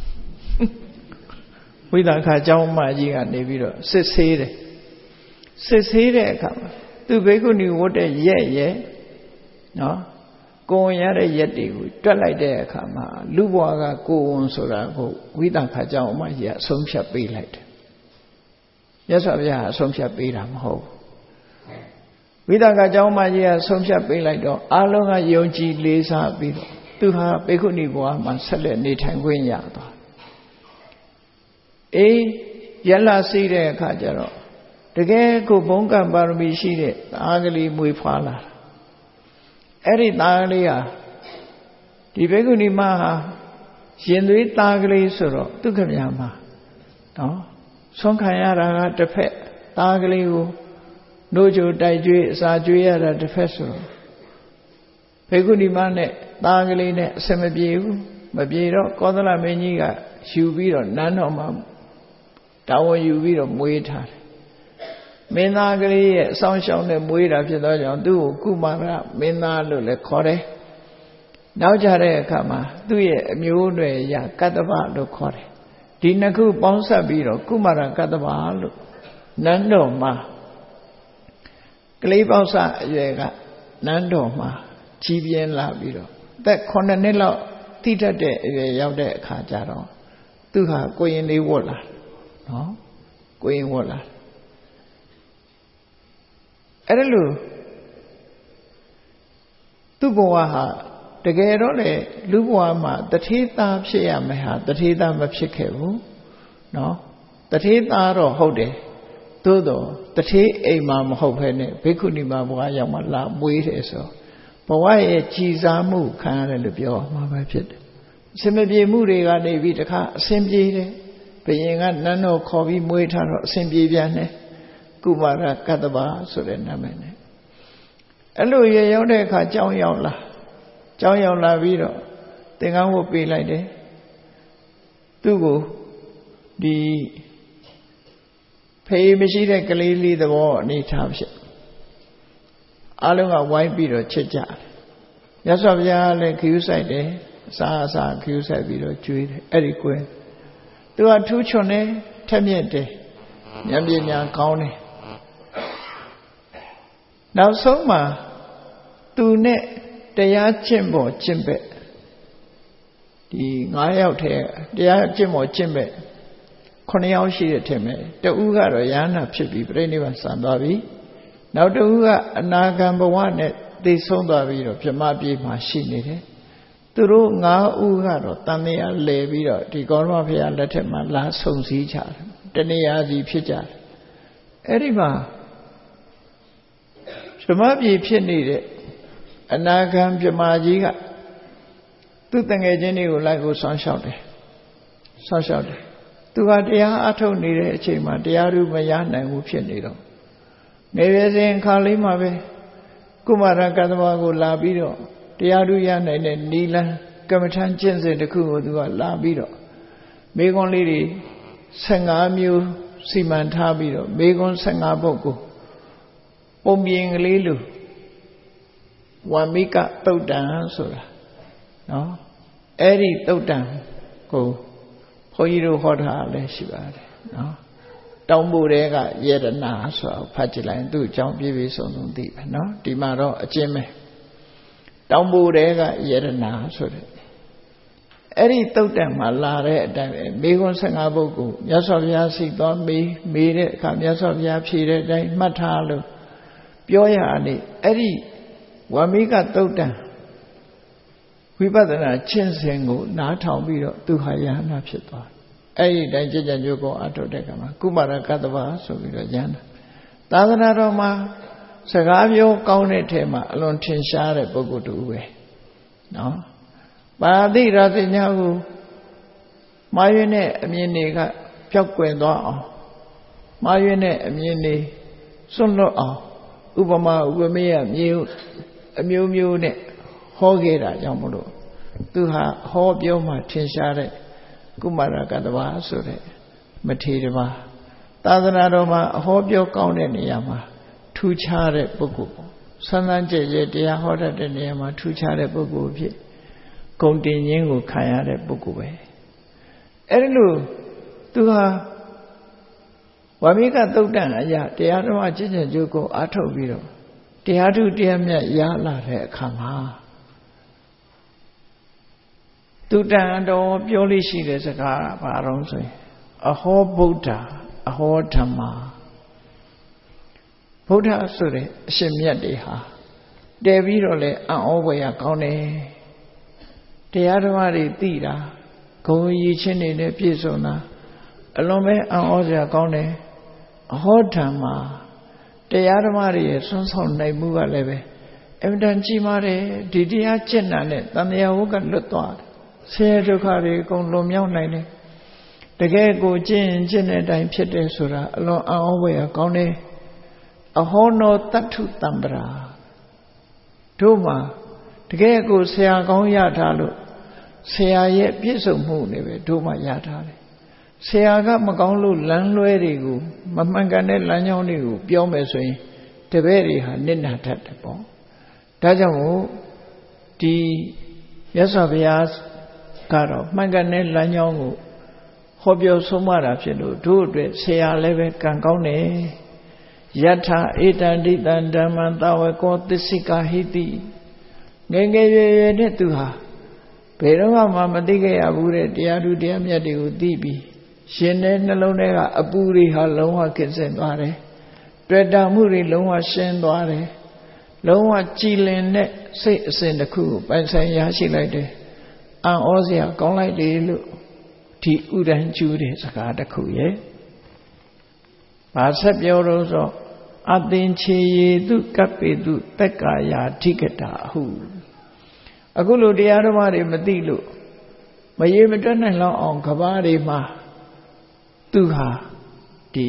ဝိသခာအကြောင်းမကြီးကနေပြီးတော့စစ်ဆေးတယ်စစ်ဆေးတဲ့အခါမှာသူဘေကုဏီဝတ်တဲ့ရက်ရဲ့နော်ကိုယ်ရတဲ့ရက်တွေကိုတွက်လိုက်တဲ့အခါမှာလူဘဝကကိုယ်ဝန်ဆိုတာကိုဝိသခာအကြောင်းမကြီးကအဆုံးဖြတ်ပေးလိုက်တယ်မြတ်စွာဘုရားအဆုံးဖြတ်ပေးတာမဟုတ်ဘူးဝိသကကျောင်းမကြီးကဆုံးဖြတ်ပေးလိုက်တော့အလုံးကယုံကြည်လေးစားပြီးတော့သူဟာဘေကုဏီဘဝမှာဆက်လက်နေထိုင်ခွင့်ရသွားအေးရလစီးတဲ့အခါကျတော့တကယ်ကိုဘုံကံပါရမီရှိတဲ့သားကလေးမွေးဖွားလာတာအဲ့ဒီသားကလေးဟာဒီဘေကုဏီမဟာရင်သွေးသားကလေးဆိုတော့သူခမညာမှာနော်ဆုံးခံရတာကတစ်ဖက်သားကလေးကိုနိုးကြိုတိုက်ကျွေးအစာကျွေးရတာတစ်ဖက်ဆိုဘေကုဏီမနဲ့သားကလေးနဲ့အဆင်မပြေဘူးမပြေတော့ကောသလမင်းကြီးကယူပြီးတော့နန်းတော်မှာတာဝန်ယူပြီးတော့မွေးထားတယ်မင်းသားကလေးရဲ့အဆောင်ရှောင်းနဲ့မွေးတာဖြစ်သောကြောင့်သူ့ကိုကုမာရမင်းသားလို့လည်းခေါ်တယ်နောက်ကြတဲ့အခါမှာသူ့ရဲ့အမျိုးအနွယ်အရကတ္တဗလို့ခေါ်တယ်ဒီနှစ်ခုပေါင်းစပ်ပြီးတော့ကုမာရကတ္တဗလို့နန်းတော်မှာကလေးပေါက်စအရွယ်ကနန်းတော်မှာကြီးပြင်းလာပြီးတော့အသက်ခုနှစ်နှစ်လောက်တိတတ်တဲ့အရွယ်ရောက်တဲ့အခါကျတော့သူဟာကိုရင်လေးဝတ်လာနော်ကိုရင်ဝတ်လာအဲ့ဒါလို့သူ့ဘဝဟာတကယ်တော့လေလူဘဝမှာတထေးသားဖြစ်ရမယ်ဟာတထေးသားမဖြစ်ခဲ့ဘူးနော်တထေးသားတော့ဟုတ်တယ်သို့တော့တထေးအိမ်မှာမဟုတ်ဘဲနဲ့ဘိက္ခုနီမဘဝရောက်မှလာမွေးတယ်ဆိုဘဝရဲ့ကြည်စားမှုခံရတယ်လို့ပြောမှာပဲဖြစ်တယ်အစင်မပြေမှုတွေကနေပြီးတခါအစင်ပြေတယ်ဘယင်ကနန်းတော်ခေါ်ပြီးမွေးထားတော့အစင်ပြေပြန်တယ်ကုမာရကတ္တဗဆိုတဲ့နာမည်နဲ့အဲ့လိုရရောက်တဲ့အခါကြောင်းရောက်လာကြောင်းရောက်လာပြီးတော့သင်္ကန်းဝတ်ပေးလိုက်တယ်သူ့ကိုဒီဖေးမရှိတဲ့ကလေးလေးသဘောအနေထားဖြစ်အားလုံးကဝိုင်းပြီးတော့ချစ်ကြတယ်မြတ်စွာဘုရားလည်းခ ्यू ဆိုင်တယ်အစာအစာခ ्यू ဆိုင်ပြီးတော့ကျွေးတယ်အဲ့ဒီကွယ်သူကထူးချွန်တယ်ထက်မြက်တယ်ဉာဏ်ပညာကောင်းတယ်နောက်ဆုံးမှာသူနဲ့တရားကျင့်ပေါ်ကျင့်ဘက်ဒီ၅ယောက်ထဲတရားကျင့်ပေါ်ကျင့်ဘက်ခုနှစ်ယောက်ရှိတဲ့ထင်မယ်တဦးကတော့ယန္နာဖြစ်ပြီးပြိဋိဘံဆံသွားပြီနောက်တဦးကအနာဂံဘဝနဲ့သိဆုံးသွားပြီးတော့ဗြဟ္မပြေမှာရှိနေတယ်သူတို့၅ဦးကတော့တန်မြာလဲပြီးတော့ဒီကောရမဘုရားလက်ထက်မှာလာဆုံစည်းကြတယ်တဏှာစီဖြစ်ကြတယ်အဲ့ဒီမှာဗြဟ္မပြေဖြစ်နေတဲ့အနာဂံဗြဟ္မာကြီးကသူ့တငယ်ချင်းတွေကိုလိုက်ကိုဆောင်းလျှောက်တယ်ဆောင်းလျှောက်တယ်သူကတရားအထုတ်နေတဲ့အချိန်မှာတရားဥမရနိုင်ဘူးဖြစ်နေတော့နေရစဉ်ခါလေးမှာပဲကုမာရကတ္တဗကိုလာပြီးတော့တရားဥရနိုင်တဲ့နီလန်းကမ္မထံကျင့်စဉ်တစ်ခုကိုသူကလာပြီးတော့မေခွန်းလေးတွေဆယ်ငါးမျိုးစီမံထားပြီးတော့မေခွန်းဆယ်ငါးပုဒ်ကိုပုံပြင်ကလေးလိုဝါမိကသုတ်တံဆိုတာနော်အဲ့ဒီသုတ်တံကိုဘုန်းကြီးတို့ဟောထားလည်းရှိပါတယ်နော်တောင်းဖို့တဲကယေရနာဆိုတာဖတ်ကြည့်လိုက်သူ့အကြောင်းပြည့်ပြည့်စုံစုံသိပဲနော်ဒီမှာတော့အကျဉ်းပဲတောင်းဖို့တဲကယေရနာဆိုတဲ့အဲ့ဒီသုတ်တံမှာလာတဲ့အတိုင်းပဲမေခွန်းဆယ်ငါးပုဒ်ကိုမြတ်စွာဘုရားရှိသွားမေးမေးတဲ့အခါမြတ်စွာဘုရားဖြေတဲ့အတိုင်းမှတ်ထားလို့ပြောရလေအဲ့ဒီဝါမိကသုတ်တံဝိပဿနာကျင့်စဉ်ကိုနားထောင်ပြီးတော့သူဟာယဟနာဖြစ်သွားအဲ့ဒီတိုင်းကြည်ကြံကြိုးကိုအထုတ်တဲ့ကမှာကုမာရကတ္တဗဆိုပြီးတော့ယဟနာသာသနာတော်မှာစကားပြောကောင်းတဲ့ထဲမှာအလွန်ထင်ရှားတဲ့ပုဂ္ဂိုလ်တူပဲနော်ပါတိရသညာကိုမှားယွင်းတဲ့အမြင်တွေကပျောက်ကွယ်သွားအောင်မှားယွင်းတဲ့အမြင်တွေစွန့်လွတ်အောင်ဥပမာဥပမေယမျိုးအမျိုးမျိုးနဲ့ဟောခဲ့တာကြောင့်မလို့သူဟာဟောပြောမှထင်ရှားတဲ့ကုမာရကတ္တဗဆိုတဲ့မထေရပါသာသနာတော်မှာအဟောပြောကောင်းတဲ့နေရာမှာထူးခြားတဲ့ပုဂ္ဂိုလ်ပေါ့ဆန်းဆန်းကျဲကျဲတရားဟောတတ်တဲ့နေရာမှာထူးခြားတဲ့ပုဂ္ဂိုလ်ဖြစ်ဂုဏ်တင်ခြင်းကိုခံရတဲ့ပုဂ္ဂိုလ်ပဲအဲ့ဒီလိုသူဟာဝါမိကသုတ်တံအရာတရားဓမ္မကျင့်ကြံကြိုးကိုအားထုတ်ပြီးတော့တရားထုတရားမြတ်ရလာတဲ့အခါမှာသူတန်တော်ပြောလို့ရှိတဲ့စကားကဘာတော့ဆိုရင်အဟောဗုဒ္ဓအဟောဓမ္မဗုဒ္ဓဆိုတဲ့အရှင်မြတ်တွေဟာတည်ပြီးတော့လဲအံ့ဩဖွယ်ရကောင်းတယ်တရားဓမ္မတွေသိတာဂုဏ်ရည်ချင်းတွေနဲ့ပြည့်စုံတာအလွန်ပဲအံ့ဩစရာကောင်းတယ်အဟောဓမ္မတရားဓမ္မတွေရဲ့ဆွမ်းဆောင်နိုင်မှုကလည်းပဲအမြဲတမ်းကြီးမားတယ်ဒီတရားကျင့်တာနဲ့တန်တရားဝကလွတ်သွားတယ်ဆင်းရဲဒုက္ခတွေအကုန်လွန်မြောက်နိုင်တယ်တကယ်ကိုကျင့်ရင်ကျင့်တဲ့အတိုင်းဖြစ်တယ်ဆိုတာအလွန်အံ့ဩဖွယ်ကောင်းတယ်အဟောနောတတ္ထုတံပရာတို့မှာတကယ်ကိုဆရာကောင်းရထားလို့ဆရာရဲ့ပြည့်စုံမှုနဲ့ပဲတို့မှရထားတယ်ဆရာကမကောင်းလို့လမ်းလွဲတွေကိုမမှန်ကန်တဲ့လမ်းကြောင်းတွေကိုပြောမယ်ဆိုရင်တပည့်တွေဟာနစ်နာတတ်တယ်ပေါ့ဒါကြောင့်မို့ဒီမြတ်စွာဘုရားကတော့မှန်ကန်တဲ့လမ်းကြောင်းကိုဟောပြောဆုံးမတာဖြစ်လို့တို့အတွက်ဆရာလည်းပဲကံကောင်းတယ်ယထာဧတံဒိတံဓမ္မံသဝကောသစ္စိကာဟိတိငယ်ငယ်ရွယ်ရွယ်နဲ့သူဟာဘယ်တော့မှမသိခဲ့ရဘူးတဲ့တရားသူတရားမြတ်တွေကိုသိပြီးရှင်တဲ့နှလုံးထဲကအပူတွေဟာလုံးဝကင်းစင်သွားတယ်တွေ့တာမှုတွေလုံးဝရှင်းသွားတယ်လုံးဝကြည်လင်တဲ့စိတ်အစဉ်တစ်ခုကိုပိုင်ဆိုင်ရရှိလိုက်တယ်အံ့ဩစရာကောင်းလိုက်တယ်လို့ဒီဥဒန်းကျူးတဲ့စကားတစ်ခုရဲ့ဘာဆက်ပြောလို့ဆိုအသင်္ချေယေတုကပ္ပေတုတက္ကာယာဓိကတာဟုအခုလိုတရားဓမ္မတွေမသိလို့မရေမတွက်နိုင်လောက်အောင်ကဘာတွေမှာသူဟာဒီ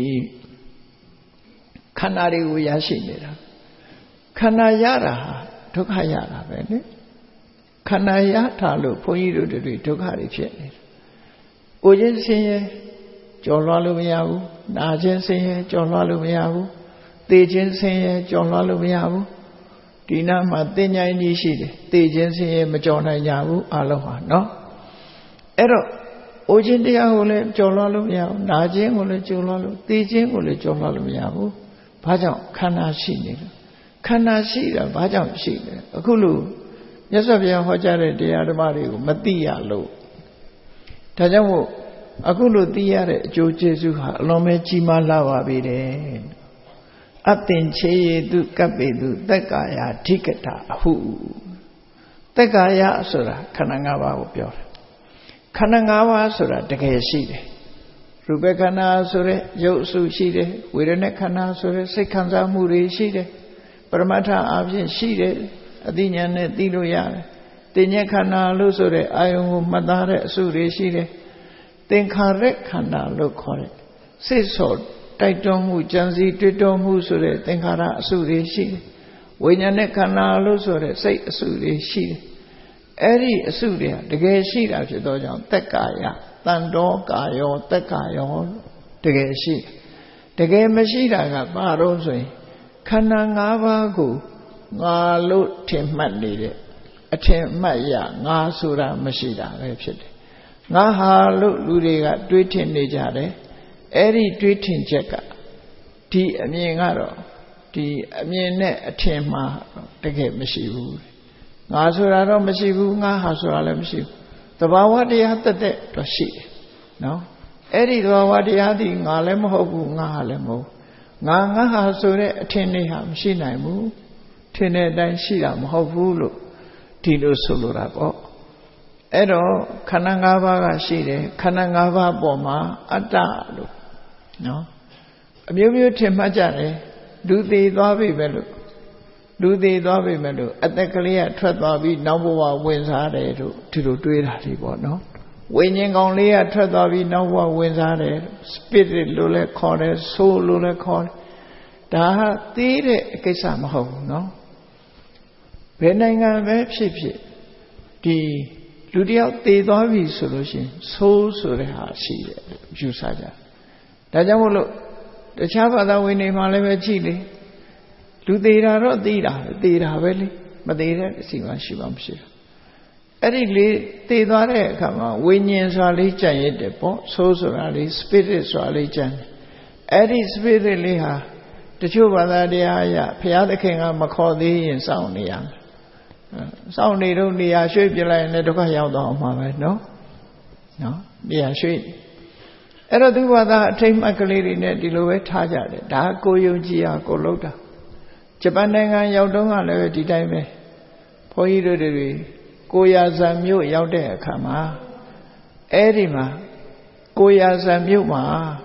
ခန္ဓာတွေကိုရရှိနေတာခန္ဓာရတာဟာဒုက္ခရတာပဲလေခန္ဓာရတာလို့ဘုန်းကြီးတို့တွေဒုက္ခတွေဖြစ်နေတယ်။ကိုချင်းဆင်းရဲကြော်လွှားလို့မရဘူး။နာချင်းဆင်းရဲကြော်လွှားလို့မရဘူး။သေချင်းဆင်းရဲကြော်လွှားလို့မရဘူး။ဒီနားမှာတင်ញိုင်းကြီးရှိတယ်။သေချင်းဆင်းရဲမကြော်နိုင်ကြဘူးအလုံးဟာနော်။အဲ့တော့အိုခြင်းတရားကိုလည်းကြော်လွှားလို့မရဘူး။နာခြင်းကိုလည်းကြော်လွှားလို့သေခြင်းကိုလည်းကြော်လွှားလို့မရဘူး။ဘာကြောင့်ခန္ဓာရှိနေလဲ။ခန္ဓာရှိတာဘာကြောင့်ရှိလဲ။အခုလို့မြတ်စွာဘုရားဟောကြားတဲ့တရားဓမ္မတွေကိုမသိရလို့ဒါကြောင့်မို့အခုလိုသိရတဲ့အကျိုးကျေးဇူးဟာအလွန်ပဲကြီးမားလာပါပြီတဲ့အသင်္ချေယေတုကပ္ပေတုတက္ကာယာဓိကတာအဟုတက္ကာယဆိုတာခန္ဓာ၅ပါးကိုပြောတာခန္ဓာ၅ပါးဆိုတာတကယ်ရှိတယ်ရူပခန္ဓာဆိုတဲ့ရုပ်အစုရှိတယ်ဝေဒနာခန္ဓာဆိုတဲ့စိတ်ခံစားမှုတွေရှိတယ်ပရမတ္ထအပြင်ရှိတယ်အသိဉာဏ်နဲ့သိလို့ရတယ်တင်ញက်ခန္ဓာလို့ဆိုတဲ့အာယုံကိုမှတ်သားတဲ့အစုတွေရှိတယ်သင်္ခါရခန္ဓာလို့ခေါ်တဲ့စိတ်ဆော်တိုက်တွန်းမှုကြံစည်တွေ့တော်မှုဆိုတဲ့သင်္ခါရအစုတွေရှိတယ်ဝိညာဉ်နဲ့ခန္ဓာလို့ဆိုတဲ့စိတ်အစုတွေရှိတယ်အဲ့ဒီအစုတွေကတကယ်ရှိတာဖြစ်သောကြောင့်သက်ကာယတန်တော်ကာယောသက်ကာယောတကယ်ရှိတကယ်မရှိတာကဘာလို့ဆိုရင်ခန္ဓာ၅ပါးကိုငါလို့ထင်မှတ်နေတဲ့အထင်မှတ်ရငါဆိုတာမရှိတာပဲဖြစ်တယ်ငါဟာလို့လူတွေကတွေးထင်နေကြတယ်အဲ့ဒီတွေးထင်ချက်ကဒီအမြင်ကတော့ဒီအမြင်နဲ့အထင်မှာတကယ်မရှိဘူးငါဆိုတာတော့မရှိဘူးငါဟာဆိုတာလည်းမရှိဘူးသဘာဝတရားတက်တဲ့တော့ရှိတယ်နော်အဲ့ဒီသဘာဝတရားဒီငါလည်းမဟုတ်ဘူးငါဟာလည်းမဟုတ်ငါငါဟာဆိုတဲ့အထင်တွေဟာမရှိနိုင်ဘူးထင်တဲ့အတိုင်းရှိတာမဟုတ်ဘူးလို့ဒီလိုဆိုလိုတာပေါ့အဲ့တော့ခန္ဓာ၅ပါးကရှိတယ်ခန္ဓာ၅ပါးပေါ်မှာအတ္တလို့နော်အမျိုးမျိုးထင်မှတ်ကြတယ်လူသေးသွားပြီပဲလို့လူသေးသွားပြီပဲလို့အသက်ကလေးကထွက်သွားပြီးနောက်ဘဝဝင်စားတယ်တို့ဒီလိုတွေးတာဒီပေါ့နော်ဝိညာဉ်ကောင်လေးကထွက်သွားပြီးနောက်ဘဝဝင်စားတယ် spirit လို့လည်းခေါ်တယ် soul လို့လည်းခေါ်တယ်ဒါဟာသိတဲ့အကိစ္စမဟုတ်ဘူးနော်ဘယ်နိုင်ငံပဲဖြစ်ဖြစ်ဒီလူတယောက်သေသွားပြီဆိုလို့ရှိရင်ဆိုးဆိုတဲ့ဟာရှိတယ်ယူဆကြဒါကြောင့်မို့လို့တခြားဘာသာဝင်တွေမှလည်းပဲကြည့်လေလူသေးတာတော့သိတာသေတာပဲလေမသေးတဲ့အစီအမရှိပါမရှိဘူးအဲ့ဒီလေသေသွားတဲ့အခါမှာဝိညာဉ်ဆိုတာလေးကြံ့ရတဲ့ပေါ့ဆိုးဆိုတာလေး spirit ဆိုတာလေးကြံ့အဲ့ဒီ spirit လေးဟာတချို့ဘာသာတရားအရဘုရားသခင်ကမခေါ်သေးရင်စောင့်နေရမယ်စောင့်နေတော့နေရာရွှေ့ပြလိုက်ရင်လည်းဒုက္ခရောက်တော့မှာပဲနော်နော်နေရာရွှေ့အဲ့တော့သူဘာသာအထိတ်မှတ်ကလေးတွေနဲ့ဒီလိုပဲထားကြတယ်ဒါကိုယုံကြည်အားကိုလုပ်တာဂျပန်နိုင်ငံရောက်တော့ကလည်းဒီတိုင်းပဲဘုန်းကြီးတို့တွေကိုရာဇံမြို့ရောက်တဲ့အခါမှာအဲ့ဒီမှာကိုရာဇံမြို့မှာ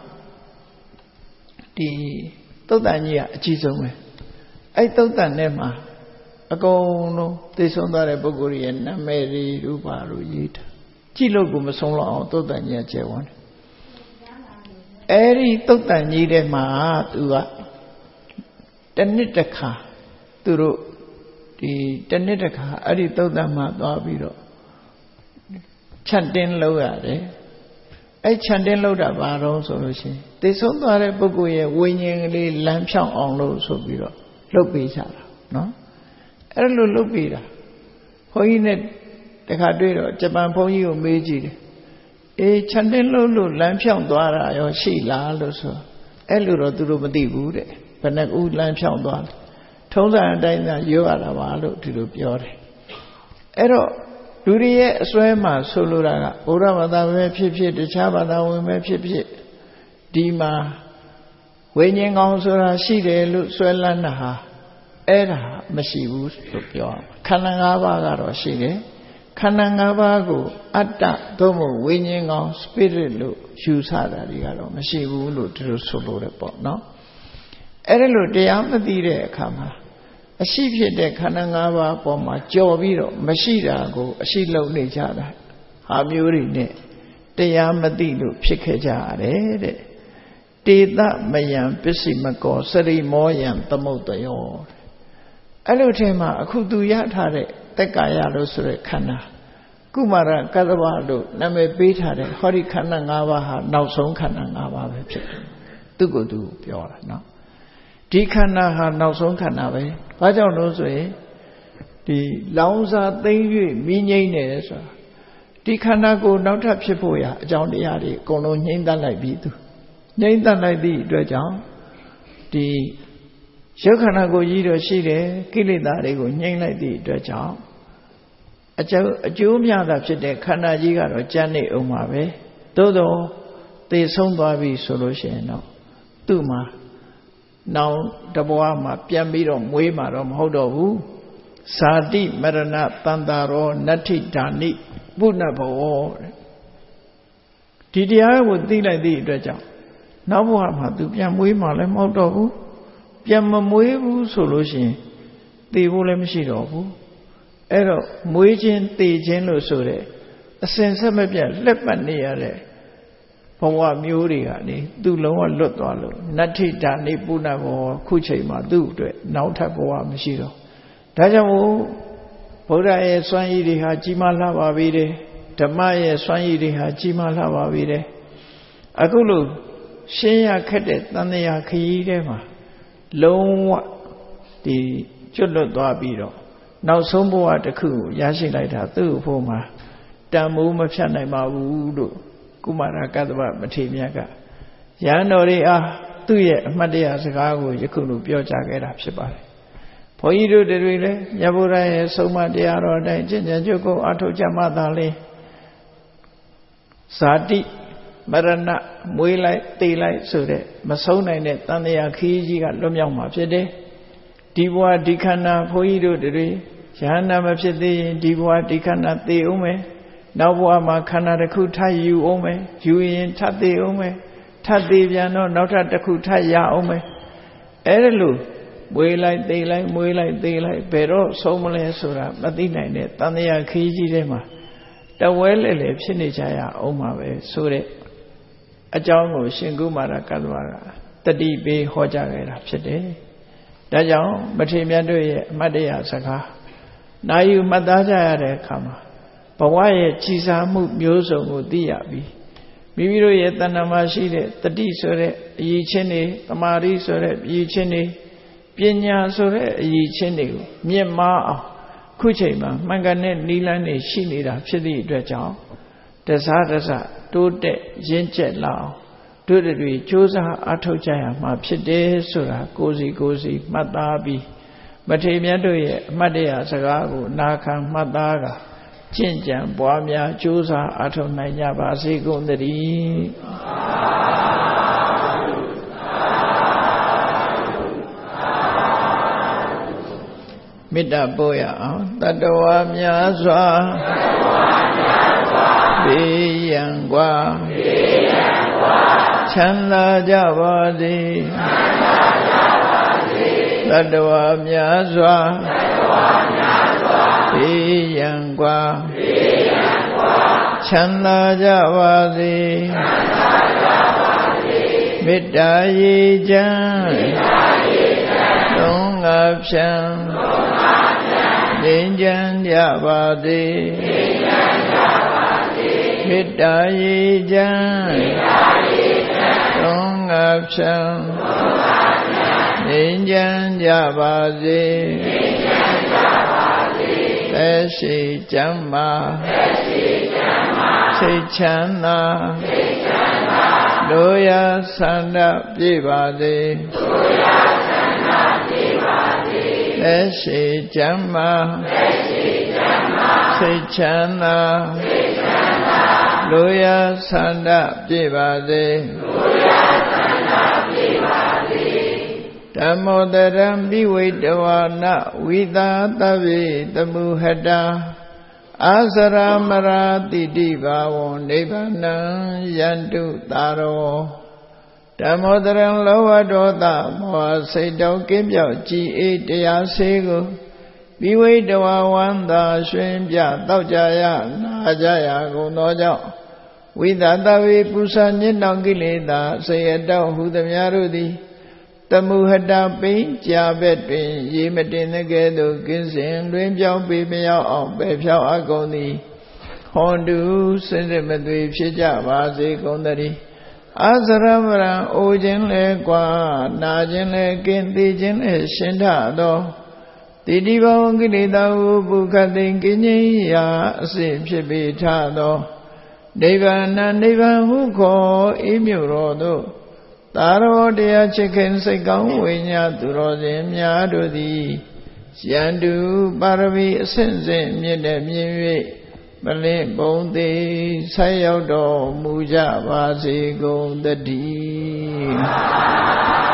ဒီသုတ်တန်ကြီးကအကြီးဆုံးပဲအဲ့သုတ်တန်ထဲမှာအကုန်လုံးသိဆုံးသွားတဲ့ပုဂ္ဂိုလ်ရဲ့နာမည်တွေရူပါလို့ရေးထားကြည့်လို့ကိုမဆုံးလောက်အောင်သုတ်တန်ကြီးကကျယ်ဝန်းတယ်အဲ့ဒီသုတ်တန်ကြီးထဲမှာသူကတနှစ်တစ်ခါသူတို့ဒီတနှစ်တစ်ခါအဲ့ဒီသုတ်တန်မှာသွားပြီးတော့ချက်တင်းလို့ရတယ်အဲ့ခြံတင်းလောက်တာဘာတော့ဆိုလို့ရှိရင်သိဆုံးသွားတဲ့ပုဂ္ဂိုလ်ရဲ့ဝိညာဉ်ကလေးလမ်းဖြောင်းအောင်လို့ဆိုပြီးတော့လှုပ်ပေးကြတာနော်အဲ့လိုလှုပ်ပေးတာဘုန်းကြီးနဲ့တခါတွေ့တော့ဂျပန်ဘုန်းကြီးကိုမေးကြည့်တယ်အေးခြံတင်းလှုပ်လို့လမ်းဖြောင်းသွားတာရောရှိလားလို့ဆိုအဲ့လိုတော့သူတို့မသိဘူးတဲ့ဘယ်နှကူလမ်းဖြောင်းသွားလဲထုံးစံအတိုင်းသာရွရတာပါလို့ဒီလိုပြောတယ်အဲ့တော့လူတွေရဲ့အစွဲမှာဆိုလိုတာကဗုဒ္ဓဘာသာပဲဖြစ်ဖြစ်တခြားဘာသာဝင်ပဲဖြစ်ဖြစ်ဒီမှာဝိညာဉ်ကောင်းဆိုတာရှိတယ်လို့စွဲလန်းတာဟာအဲ့ဒါမရှိဘူးလို့ပြောအောင်ခန္ဓာ၅ပါးကတော့ရှိတယ်ခန္ဓာ၅ပါးကိုအတ္တသို့မဟုတ်ဝိညာဉ်ကောင်း spirit လို့ယူဆတာတွေကတော့မရှိဘူးလို့ဒီလိုဆိုလိုတယ်ပေါ့နော်အဲ့ဒါလို့တရားမသိတဲ့အခါမှာအရှိဖြစ်တဲ့ခန္ဓာ၅ပါးပေါ်မှာကြော်ပြီးတော့မရှိတာကိုအရှိလုံနေကြတာဟာမျိုးတွေနဲ့တရားမသိလို့ဖြစ်ခဲ့ကြရတယ်တဲ့တေသမယံပစ္စည်းမကောစရိမောယံသမုတ်တယောအဲ့လိုထဲမှာအခုသူရထားတဲ့သက်ကာယလို့ဆိုတဲ့ခန္ဓာကုမာရကတ္တဝလို့နာမည်ပေးထားတဲ့ဟောဒီခန္ဓာ၅ပါးဟာနောက်ဆုံးခန္ဓာ၅ပါးပဲဖြစ်တယ်သူကိုယ်သူပြောတာနော်ဒီခန္ဓာဟာနောက်ဆုံးခန္ဓာပဲဘာကြောင့်လို့ဆိုရင်ဒီလောင်စာသိမ့်၍မိငိမ့်နေတယ်ဆိုတာဒီခန္ဓာကိုနောက်ထပ်ဖြစ်ဖို့ရအကြောင်းတရားတွေအကုန်လုံးငြိမ့်သက်လိုက်ပြီသူငြိမ့်သက်လိုက်သည့်အတွက်ကြောင့်ဒီရုပ်ခန္ဓာကိုကြီးတော့ရှိတယ်ကိလေသာတွေကိုငြိမ့်လိုက်သည့်အတွက်ကြောင့်အကျိုးအကျိုးများတာဖြစ်တဲ့ခန္ဓာကြီးကတော့ကြမ်းနေအောင်ပါပဲသို့တော့သေဆုံးသွားပြီဆိုလို့ရှိရင်တော့သူ့မှာနောင်တဘဝမှာပြန်ပြီးတော့မွေးမှာတော့မဟုတ်တော့ဘူးဇာတိမရဏတန်တာရောနတ္ထိဓာနိပုဏ္ဏဘောဒီတရားကိုသိလိုက်သည့်အတွက်ကြောင့်နောက်ဘဝမှာသူပြန်မွေးမှာလည်းမဟုတ်တော့ဘူးပြန်မမွေးဘူးဆိုလို့ရှိရင်သေဖို့လည်းမရှိတော့ဘူးအဲ့တော့မွေးခြင်းသေခြင်းလို့ဆိုတဲ့အစဉ်ဆက်မပြတ်လက်ပတ်နေရတဲ့ဘဝမျိုးတွေကနေသူ့လုံးဝလွတ်သွားလို့နတ္ထိဓာနိပုဏ္ဏဘောခုချိန်မှာသူ့အတွက်နောက်ထပ်ဘဝမရှိတော့ဒါကြောင့်မို့ဗုဒ္ဓရဲ့စွမ်းရည်တွေဟာကြီးမားလှပါပြီတဲ့ဓမ္မရဲ့စွမ်းရည်တွေဟာကြီးမားလှပါပြီတဲ့အခုလို့ရှင်းရခက်တဲ့တန်တရားခရီးထဲမှာလုံးဝဒီကျွတ်လွတ်သွားပြီးတော့နောက်ဆုံးဘဝတစ်ခုကိုရရှိလိုက်တာသူ့အဖို့မှာတန်မိုးမဖြတ်နိုင်ပါဘူးလို့ကုမာရကတ္တဗမထေရမြတ်ကရဟန်းတော်တွေအားသူ့ရဲ့အမှတ်တရစကားကိုယခုလိုပြောကြားခဲ့တာဖြစ်ပါတယ်။ဘုန်းကြီးတို့တွေလည်းမြတ်ဗုဒ္ဓရဲ့ဆုံးမတရားတော်အတိုင်းကျင့်ကြံကြုတ်ကိုအထောက်ကြမှသာလေဇာတိမရဏမွေးလိုက်တေးလိုက်ဆိုတဲ့မဆုံးနိုင်တဲ့တန်တရားခီးကြီးကလွတ်မြောက်မှာဖြစ်တယ်။ဒီဘဝဒီခန္ဓာဘုန်းကြီးတို့တွေယဟန္တာမဖြစ်သေးရင်ဒီဘဝဒီခန္ဓာသေအောင်မယ်နောက်ဘဝမှာခန္ဓာတစ်ခုထပ်ယူအောင်မယ်ယူရင်ထပ်သေးအောင်မယ်ထပ်သေးပြန်တော့နောက်ထပ်တစ်ခုထပ်ရအောင်မယ်အဲ့ဒါလို့မွေးလိုက်သေးလိုက်မွေးလိုက်သေးလိုက်ဘယ်တော့ဆုံးမလဲဆိုတာမသိနိုင်တဲ့တန်တရားခီးကြီးထဲမှာတဝဲလဲလဲဖြစ်နေကြရအောင်ပါပဲဆိုတဲ့အကြောင်းကိုရှင်ကုမာရကတ္တဝကတတိပေးဟောကြားခဲ့တာဖြစ်တယ်ဒါကြောင့်မထေရမြတ်တို့ရဲ့အမတ်တရားစကားနာယူမှတ်သားကြရတဲ့အခါမှာဘဝရဲ့ကြည်စားမှုမျိုးစုံကိုသိရပြီးမိမိတို့ရဲ့တဏ္ဍာမှာရှိတဲ့တတိဆိုတဲ့အရည်ချင်းတွေတမာရီဆိုတဲ့အရည်ချင်းတွေပညာဆိုတဲ့အရည်ချင်းတွေကိုမြင့်မားအောင်ခုချိန်မှာမှန်ကန်တဲ့နိလန်းတွေရှိနေတာဖြစ်သည့်အတွက်ကြောင့်တစားတစားတိုးတက်ရင့်ကျက်လာအောင်တို့တွေစ조사အားထုတ်ကြရမှာဖြစ်တယ်ဆိုတာကိုယ်စီကိုယ်စီမှတ်သားပြီးမထေရမြတ်တို့ရဲ့အမှတ်တရစကားကိုနာခံမှတ်သားကကျင့်ကြံပွားများကြိုးစားအားထုတ်နိုင်ကြပါစေကုန်သတည်းမေတ္တာပို့ရအောင်တတ္တဝါများစွာဘေးရန်กว่าချမ်းသာကြပါစေတတ္တဝါများစွာဘေးရန်กว่าချမ်းသာကြပါစေမေတ္တာရေချမ်းသုံးငါဖြံငြိမ်းချမ်းကြပါစေမေတ္တာရေချမ်းသုံးငါဖြံငြိမ်းချမ်းကြပါစေသက်ရှိကျမ်းမာစိတ်ချမ်းသာတို့ရဆန္ဒပြည့်ပါစေသက်ရှိကျမ်းမာစိတ်ချမ်းသာတို့ရဆန္ဒပြည့်ပါစေဓမ္မောတရံပိဝိတဝါနဝိသာတဗေတမုဟတာအာစရမရာတိတိဘာဝံနိဗ္ဗာနံယန္တုတာရောဓမ္မောတရံလောဘဒေါသမောဟစိတ်တော်ကင်းပြောက်ကြည်အေးတရားစေကိုပိဝိတဝါဝန္တာရွှင်ပြတောက်ကြရနာကြရကုန်သောကြောင့်ဝိသတဝေပုဆာညစ်တောင်ကိလေသာစေအတောက်ဟုသမျှတို့သည်တမုဟတာပိဉ္ကြာဘက်တွင်ရေမတင်တဲ့ကဲ့သို့ကင်းစင်လွင်ပြောင်းပေမရောက်အောင်ပယ်ဖြောက်အကုန်သည်ဟောတုစင်စစ်မသွေဖြစ်ကြပါစေကုန်သတည်းအာဇရမရံအိုခြင်းလဲကွာနာခြင်းလဲကင်းသိခြင်းလဲရှင်းထသောတိတိဘဝကိလေသာဟုပုခတ်သိကင်းငြိမ်းရာအစဉ်ဖြစ်ပေထသောနိဗ္ဗာန်နိဗ္ဗာန်ဟုခေါ်အေးမြတော်သို့သာရောတရားချစ်ခင်စိတ်ကောင်းဝိညာသူတော်စင်များတို့သည်ယန္တုပါရမီအဆင့်ဆင့်မြင့်တဲ့မြင့်၍မလင့်ပုံသေးဆက်ရောက်တော်မူကြပါစေကုန်သတည်း